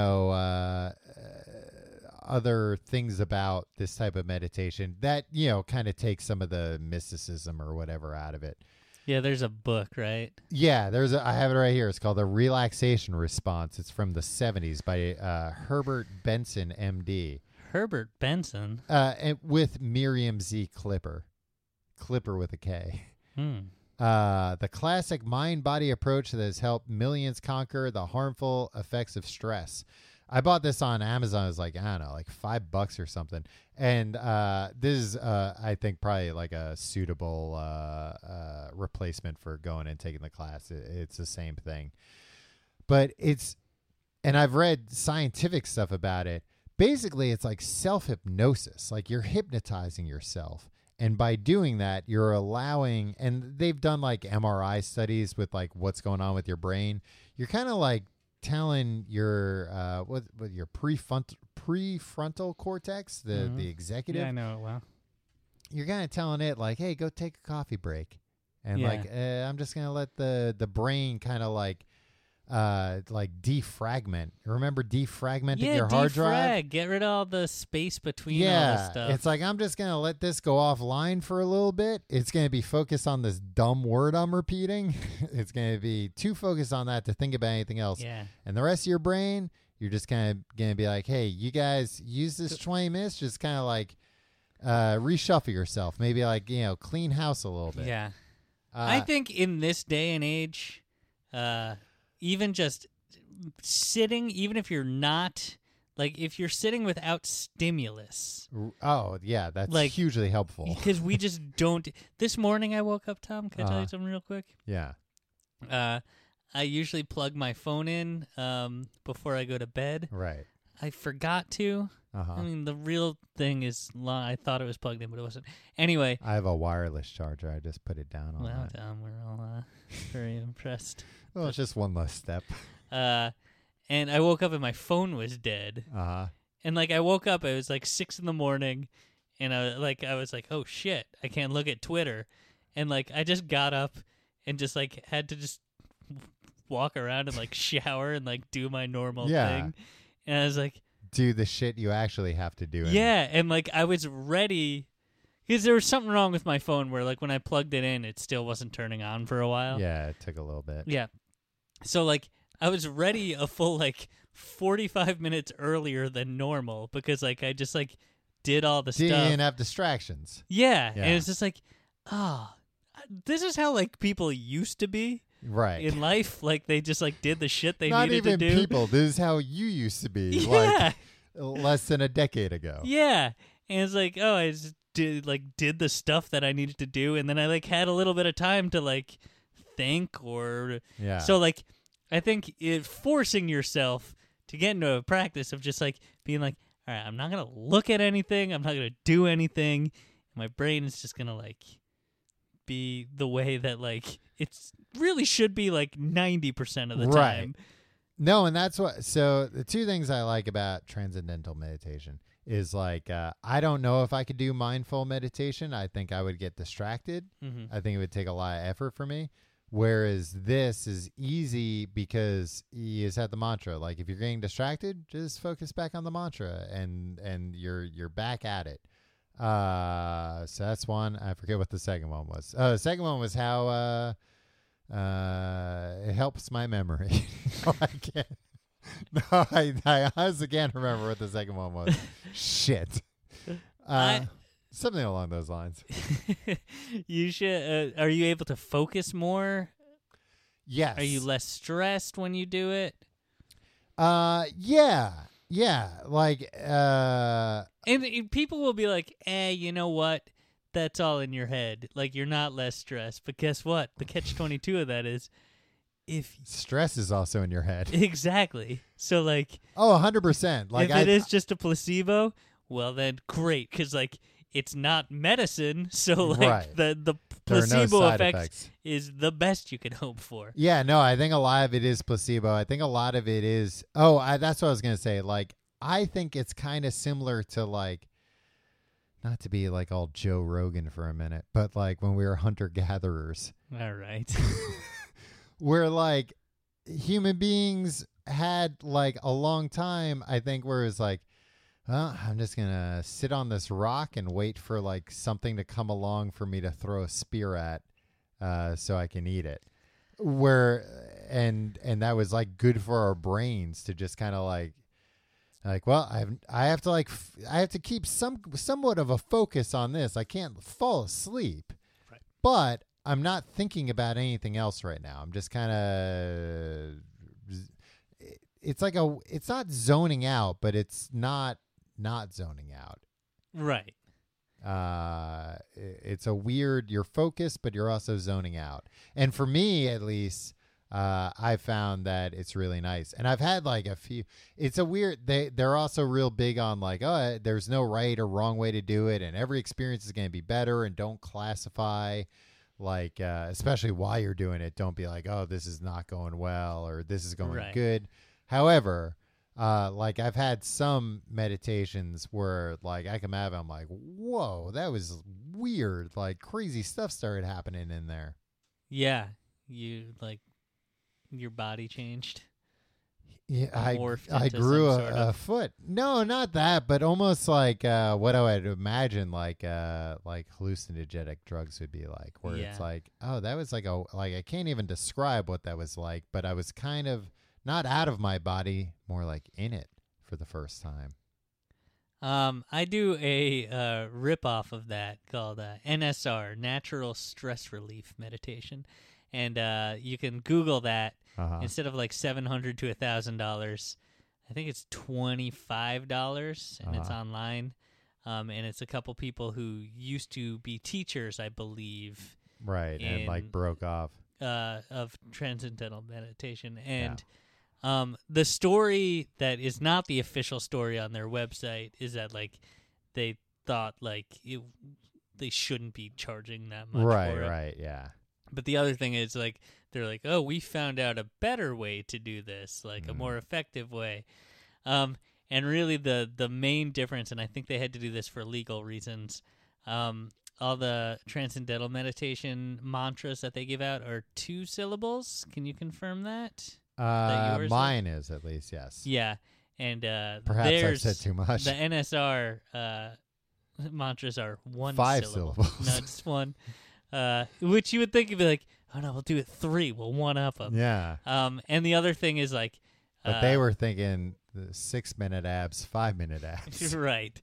other things about this type of meditation that, kind of takes some of the mysticism or whatever out of it. Yeah, there's a book, right? Yeah, I have it right here. It's called The Relaxation Response. It's from the 70s by Herbert Benson, MD. Herbert Benson? And with Miriam Z. Clipper with a K. The classic mind-body approach that has helped millions conquer the harmful effects of stress. I bought this on Amazon. It was like, I don't know, like $5 or something. And this is, I think, probably like a suitable replacement for going and taking the class. It's the same thing. But and I've read scientific stuff about it. Basically, it's like self-hypnosis. Like you're hypnotizing yourself. And by doing that, you're allowing, and they've done like MRI studies with like what's going on with your brain. You're kind of like telling your your prefrontal cortex, the executive. Yeah, I know it well. You're kind of telling it like, hey, go take a coffee break, and like I'm just gonna let the brain kind of like like defragment. Remember defragmenting your hard drive? Get rid of all the space between all the stuff. It's like, I'm just going to let this go offline for a little bit. It's going to be focused on this dumb word I'm repeating. It's going to be too focused on that to think about anything else. Yeah. And the rest of your brain, you're just kind of going to be like, hey, you guys use this 20 minutes, just kind of like reshuffle yourself. Maybe like, clean house a little bit. Yeah. I think in this day and age, even just sitting, even if you're not, like, if you're sitting without stimulus. Oh, yeah, that's like, hugely helpful. Because we just don't. This morning I woke up, Tom. Can I tell you something real quick? Yeah. I usually plug my phone in before I go to bed. Right. I forgot to. I mean, the real thing is, I thought it was plugged in, but it wasn't. Anyway. I have a wireless charger. I just put it down on Well, Tom, we're all very impressed. Well, it's just one less step. And I woke up and my phone was dead. And like I woke up, it was like 6 a.m, and I was like, oh shit, I can't look at Twitter. And like I just got up and just like had to just walk around and like shower and like do my normal thing. And I was like, do the shit you actually have to do. Yeah, and like I was ready. Because there was something wrong with my phone where, like, when I plugged it in, it still wasn't turning on for a while. Yeah, it took a little bit. Yeah. So, like, I was ready a full, like, 45 minutes earlier than normal because, like, I just, like, did all the stuff. You didn't have distractions. Yeah. And it's just like, this is how, like, people used to be. Right. In life. Like, they just, like, did the shit they Not needed to do. Not even people. This is how you used to be. Yeah. Like, less than a decade ago. Yeah. And it's like, oh, I just did the stuff that I needed to do, and then I like had a little bit of time to like think or so like I think forcing yourself to get into a practice of just like being like, all right, I'm not gonna look at anything, I'm not gonna do anything, my brain is just gonna like be the way that like it's really should be like 90% of the time. No, and that's what. So the two things I like about transcendental meditation is like I don't know if I could do mindful meditation. I think I would get distracted. I think it would take a lot of effort for me. Whereas this is easy because you just have the mantra. Like if you're getting distracted, just focus back on the mantra, and you're back at it. So that's one. I forget what the second one was. The second one was how it helps my memory. I can't. No, I honestly can't remember what the second one was. Shit. Something along those lines. You should. Are you able to focus more? Yes. Are you less stressed when you do it? Yeah. Like, and people will be like, you know what? That's all in your head. Like, you're not less stressed. But guess what? The catch-22 of that is, if stress is also in your head. Exactly. So, like, 100%. Like, if it is just a placebo, well, then great, because like it's not medicine. So, like, the placebo effect is the best you can hope for. Yeah, no, I think a lot of it is placebo. I think a lot of it is. That's what I was gonna say. Like, I think it's kind of similar to like. Not to be like all Joe Rogan for a minute, but like when we were hunter-gatherers. All right. Where like human beings had like a long time, I think, where it was like, I'm just going to sit on this rock and wait for like something to come along for me to throw a spear at so I can eat it. And that was like good for our brains to just kind of like, well, I have to keep somewhat of a focus on this. I can't fall asleep, right. But I'm not thinking about anything else right now. I'm just kind of, it's not zoning out, but it's not zoning out. Right. It's a weird, you're focused, but you're also zoning out. And for me, at least, I found that it's really nice. And I've had like a few, it's a weird, they're also real big on like, there's no right or wrong way to do it. And every experience is going to be better, and don't classify like, especially while you're doing it. Don't be like, oh, this is not going well, or this is going good. However, like I've had some meditations where like I come out of it, I'm like, whoa, that was weird. Like crazy stuff started happening in there. Yeah. You like, your body changed? Yeah, I into grew some sort a of- foot. No, not that, but almost like what I would imagine like hallucinogenic drugs would be like, where it's Yeah. like, oh, that was like I can't even describe what that was like, but I was kind of not out of my body, more like in it for the first time. I do a rip off of that called NSR, Natural Stress Relief Meditation, and you can Google that. Uh-huh. Instead of like $700 to $1,000, I think it's $25, and it's online. And it's a couple people who used to be teachers, I believe, Right, and like in- broke off. of transcendental meditation. And the story that is not the official story on their website is that like they thought like they shouldn't be charging that much Right, for it. right, yeah. But the other thing is like they're like, oh, we found out a better way to do this, like a more effective way. And really the main difference, and I think they had to do this for legal reasons, all the transcendental meditation mantras that they give out are 2 syllables. Can you confirm that? That yours is? Mine is at least, yes. Yeah. And Perhaps I've theirs, said too much. The NSR mantras are 1 5 syllable. syllables. No, just 1. Which you would think would be like, oh no, we'll do it 3. We'll 1-up them. Yeah. And the other thing is like, But they were thinking the 6-minute abs, 5-minute abs. right.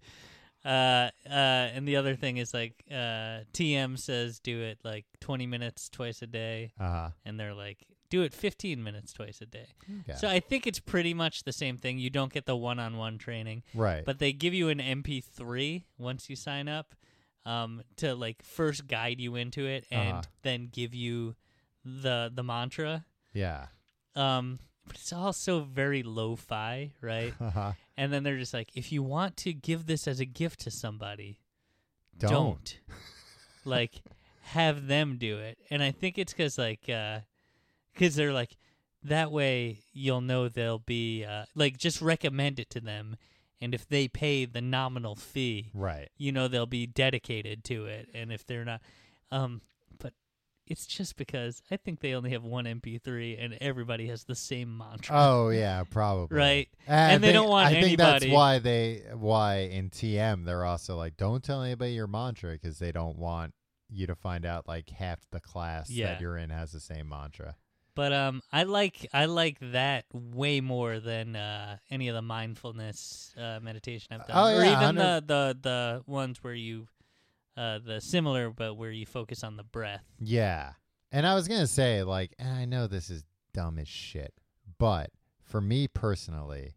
And the other thing is like, TM says do it like 20 minutes twice a day, Uh-huh. and they're like, do it 15 minutes twice a day. Okay. So I think it's pretty much the same thing. You don't get the one-on-one training, Right. but they give you an MP3 once you sign up, to like first guide you into it and then give you the mantra. Yeah. But it's also very lo-fi, right? Uh-huh. And then they're just like, if you want to give this as a gift to somebody, Don't. like, have them do it. And I think it's because they're like, that way you'll know they'll be, like, just recommend it to them. And if they pay the nominal fee, Right. you know they'll be dedicated to it. And if they're not, but it's just because I think they only have 1 MP3 and everybody has the same mantra. Oh yeah, probably. Right. I And they don't think- want I think anybody- that's why in TM they're also like, don't tell anybody your mantra, because they don't want you to find out like half the class Yeah. that you're in has the same mantra. But I like that way more than any of the mindfulness meditation I've done, Oh, or yeah, even 100 the ones where you the similar but where you focus on the breath. Yeah. And I was going to say, like, and I know this is dumb as shit, but for me personally,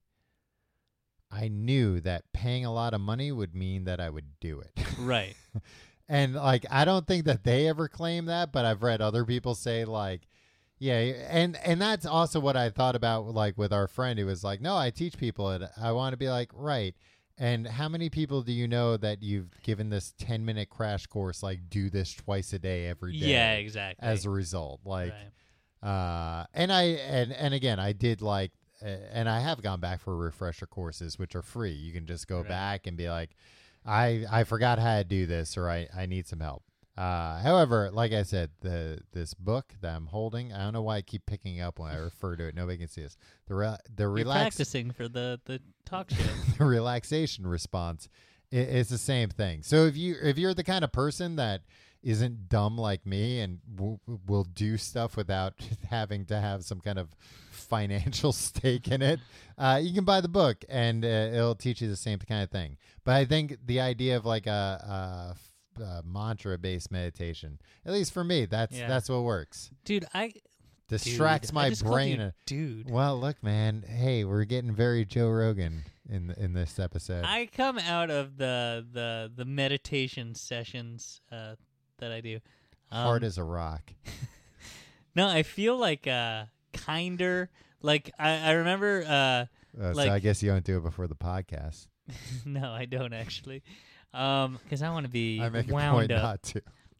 I knew that paying a lot of money would mean that I would do it. Right. And, like, I don't think that they ever claim that, but I've read other people say, like, yeah, and that's also what I thought about, like, with our friend who was like, no, I teach people it. I want to be like, right. And how many people do you know that you've given this 10-minute crash course, like, do this twice a day every day? Yeah, exactly. As a result, like, Right. and again, I did like, and I have gone back for refresher courses, which are free. You can just go Right. back and be like, I forgot how to do this, or I need some help. However, like I said, this book that I'm holding, I don't know why I keep picking up when I refer to it. Nobody can see this. The You're practicing for the talk show. the relaxation response is the same thing. So if you're the kind of person that isn't dumb like me and will do stuff without having to have some kind of financial stake in it, you can buy the book and it'll teach you the same kind of thing. But I think the idea of like a mantra-based meditation, at least for me, that's what works. Dude, Distracts my I just called brain. you dude. Well, look, man. Hey, we're getting very Joe Rogan in this episode. I come out of the meditation sessions that I do. Hard as a rock. No, I feel like kinder. Like I remember. So like- I guess you don't do it before the podcast. No, I don't actually. Because I want to be I make a wound point up. not to.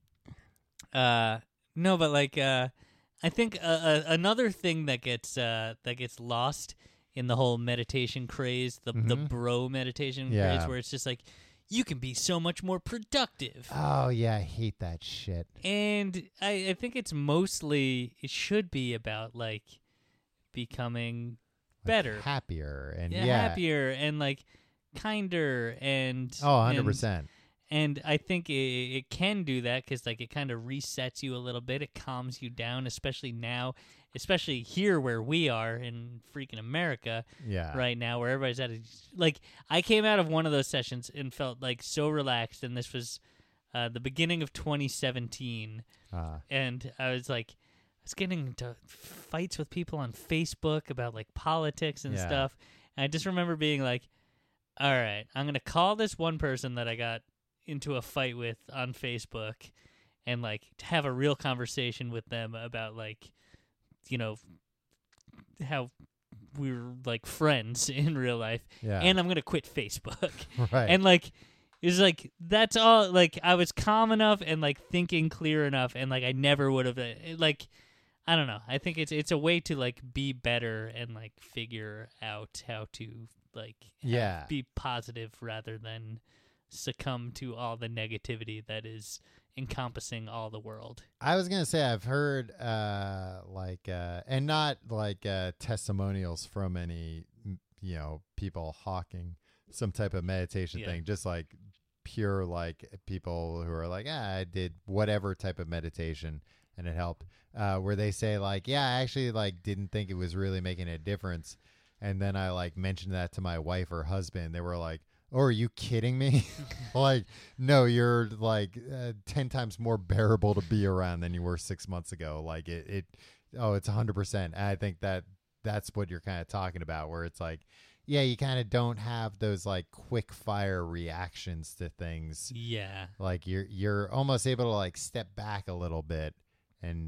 No, but like I think another thing that gets lost in the whole meditation craze, the bro meditation Yeah. craze, where it's just like you can be so much more productive. Oh yeah, I hate that shit. And I think it should be about like becoming better, happier, and happier and like kinder and 100%. And I think it can do that because like it kind of resets you a little bit. It calms you down, especially now, especially here where we are in freaking America right now, where everybody's like I came out of one of those sessions and felt like so relaxed, and this was the beginning of 2017, and I was getting into fights with people on Facebook about like politics and stuff, and I just remember being like, all right, I'm going to call this one person that I got into a fight with on Facebook and like have a real conversation with them about like, you know, how we were like friends in real life, and I'm going to quit Facebook. Right. And like, it's like, that's all, like, I was calm enough and like thinking clear enough, and like I never would have, like, I don't know. I think it's a way to like be better and like figure out how to like be positive rather than succumb to all the negativity that is encompassing all the world. I was gonna say I've heard and not like testimonials from any people hawking some type of meditation thing, just like pure like people who are like, I did whatever type of meditation and it helped, where they say like, I actually like didn't think it was really making a difference, and then I like mentioned that to my wife or husband. They were like, oh, are you kidding me? Like, no, you're like 10 times more bearable to be around than you were 6 months ago. Like it's 100%. And I think that's what you're kind of talking about, where it's like, you kind of don't have those like quick fire reactions to things. Yeah. Like you're almost able to like step back a little bit and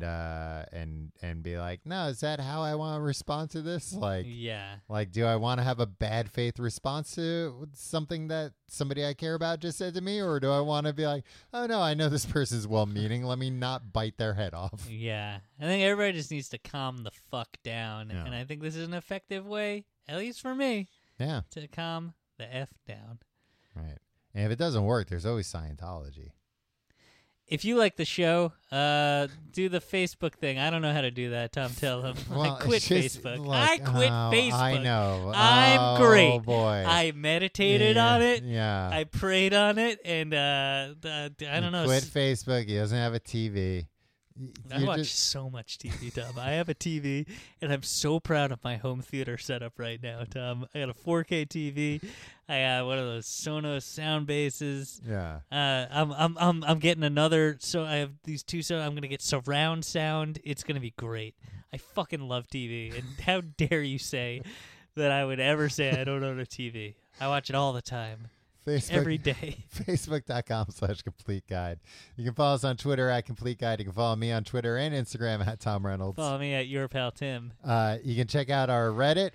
be like, no, is that how I want to respond to this? Like, like, do I want to have a bad faith response to something that somebody I care about just said to me? Or do I want to be like, oh no, I know this person's well-meaning, let me not bite their head off. Yeah. I think everybody just needs to calm the fuck down. And I think this is an effective way, at least for me, to calm the F down. Right. And if it doesn't work, there's always Scientology. If you like the show, do the Facebook thing. I don't know how to do that, Tom. Tell him. Well, I quit Facebook. Look, I quit Facebook. I know. I'm great. Oh, boy. I meditated on it. Yeah. I prayed on it, and I don't know. Quit Facebook. He doesn't have a TV. I watch so much TV, Tom. I have a TV, and I'm so proud of my home theater setup right now, Tom. I got a 4K TV. I got one of those Sonos sound bases. Yeah. I'm getting another. So I have these two. So I'm gonna get surround sound. It's gonna be great. I fucking love TV, and how dare you say that I would ever say I don't own a TV? I watch it all the time. Facebook, every day. Facebook.com/Complete Guide. You can follow us on Twitter @Complete Guide. You can follow me on Twitter and Instagram @Tom Reynolds. Follow me at Your Pal Tim. You can check out our Reddit,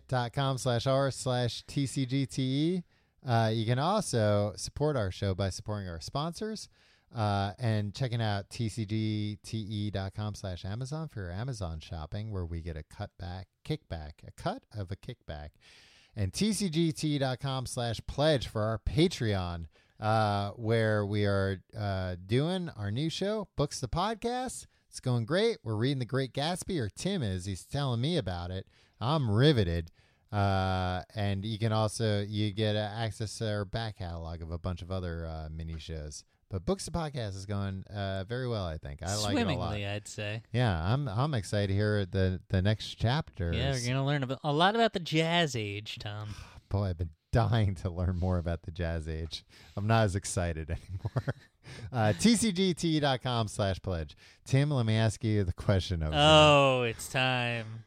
reddit.com/r/TCGTE. You can also support our show by supporting our sponsors and checking out TCGTE.com/Amazon for your Amazon shopping, where we get a cut of a kickback. And TCGT.com/pledge for our Patreon, where we are doing our new show, Books the Podcast. It's going great. We're reading The Great Gatsby, or Tim is. He's telling me about it. I'm riveted. And you can also, you get access to our back catalog of a bunch of other mini shows. But Books the Podcast is going very well, I think. I like it a lot. Swimmingly, I'd say. Yeah, I'm excited to hear the next chapter. Yeah, we're going to learn a lot about the Jazz Age, Tom. Boy, I've been dying to learn more about the Jazz Age. I'm not as excited anymore. TCGT.com/pledge. Tim, let me ask you the question. It's time.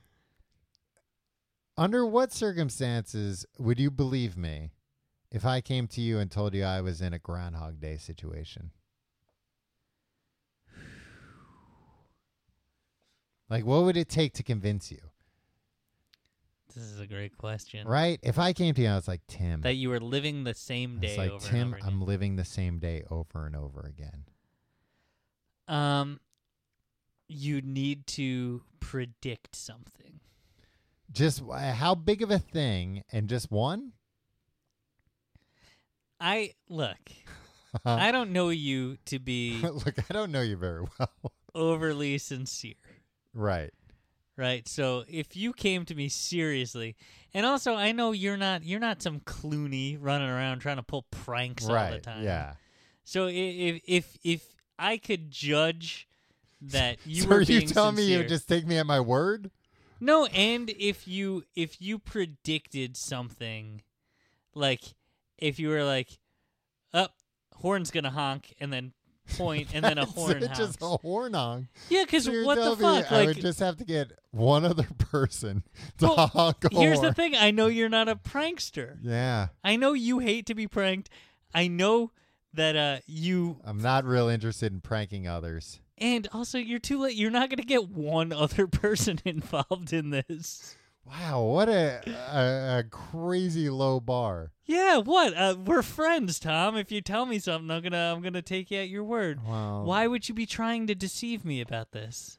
Under what circumstances would you believe me if I came to you and told you I was in a Groundhog Day situation? Like, what would it take to convince you? This is a great question. Right? If I came to you, I was like, Tim. That you were living the same day like, over Tim, and over again. I'm living the same day over and over again. You need to predict something. Just how big of a thing, and just one? I don't know you to be Look, I don't know you very well. overly sincere. Right. right? So if you came to me seriously, and also I know you're not some Clooney running around trying to pull pranks all the time. Yeah. So if I could judge that you so were are being you telling sincere, me you would just take me at my word? No, and if you predicted something, like if you were like, horn's gonna honk, and then point, and then a horn honks. It's just a horn honk. Yeah, because So what the fuck? I would just have to get one other person to honk a Here's horn. the thing. I know you're not a prankster. Yeah. I know you hate to be pranked. I know that you... I'm not real interested in pranking others. And also, you're too late. You're not going to get one other person involved in this. Wow, what a crazy low bar. Yeah, what? We're friends, Tom. If you tell me something, I'm gonna take you at your word. Wow. Why would you be trying to deceive me about this?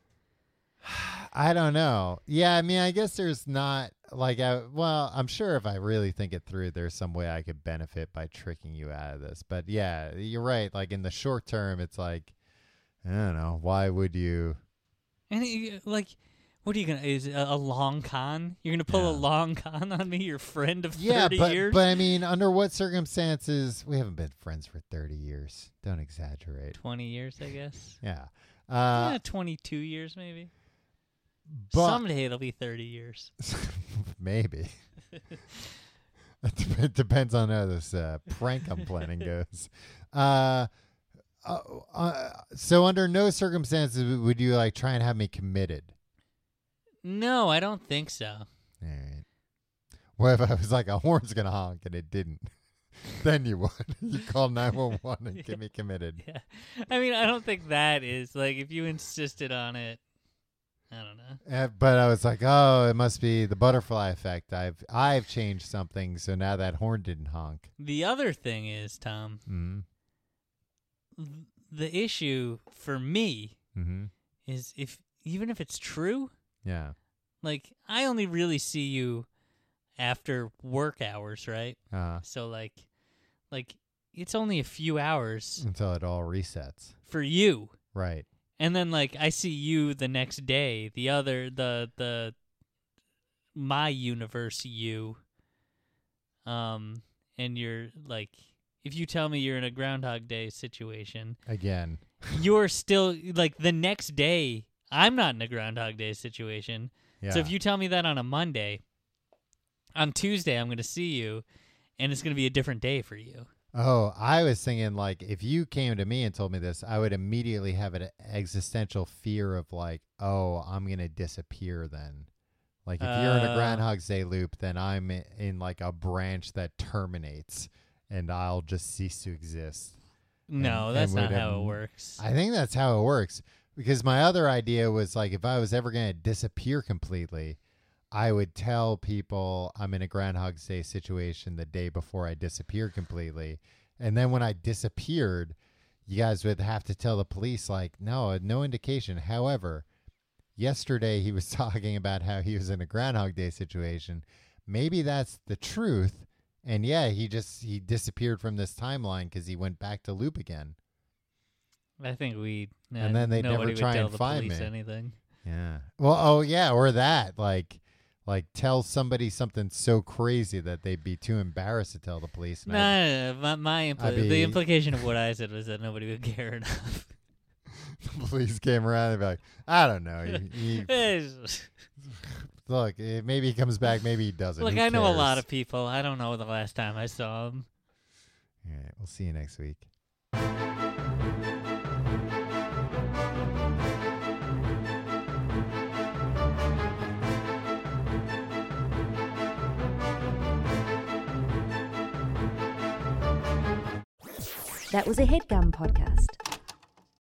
I don't know. Yeah, I mean, I guess there's not like, I'm sure if I really think it through, there's some way I could benefit by tricking you out of this. But yeah, you're right. Like in the short term, it's like, I don't know. Why would you? And what are you gonna? Is a long con? You're gonna pull a long con on me, your friend of 30 years? But I mean, under what circumstances? We haven't been friends for 30 years. Don't exaggerate. 20 years, I guess. Yeah. 22 years, maybe. But someday it'll be 30 years. Maybe. It depends on how this prank I'm planning goes. So under no circumstances would you like try and have me committed? No, I don't think so. All right. What if I was like, a horn's going to honk and it didn't? Then you would. You call 911 and get me committed. Yeah. I mean, I don't think that is, like, if you insisted on it, I don't know. But I was like, oh, it must be the butterfly effect. I've changed something, so now that horn didn't honk. The other thing is, Tom, the issue for me is even if it's true, yeah, like I only really see you after work hours, right? So like it's only a few hours until it all resets for you, right? And then like I see you the next day, the my universe you, and you're like, if you tell me you're in a Groundhog Day situation again, you're still like the next day. I'm not in a Groundhog Day situation. Yeah. So if you tell me that on a Monday, on Tuesday I'm going to see you, and it's going to be a different day for you. Oh, I was thinking like if you came to me and told me this, I would immediately have an existential fear of like, oh, I'm going to disappear then. Like if you're in a Groundhog's Day loop, then I'm in like a branch that terminates and I'll just cease to exist. No, that's not how it works. I think that's how it works. Because my other idea was like if I was ever going to disappear completely, I would tell people I'm in a Groundhog's Day situation the day before I disappeared completely. And then when I disappeared, you guys would have to tell the police like, no indication. However, yesterday he was talking about how he was in a Groundhog Day situation. Maybe that's the truth. And yeah, he disappeared from this timeline because he went back to loop again. I think and then they never try and find me. Anything. Yeah. Well, or that like tell somebody something so crazy that they'd be too embarrassed to tell the police. No. The implication of what I said was that nobody would care enough. The police came around and be like, I don't know. Look, maybe he comes back, maybe he doesn't. Look, I know a lot of people. I don't know the last time I saw him. All right, we'll see you next week. That was a HeadGum podcast.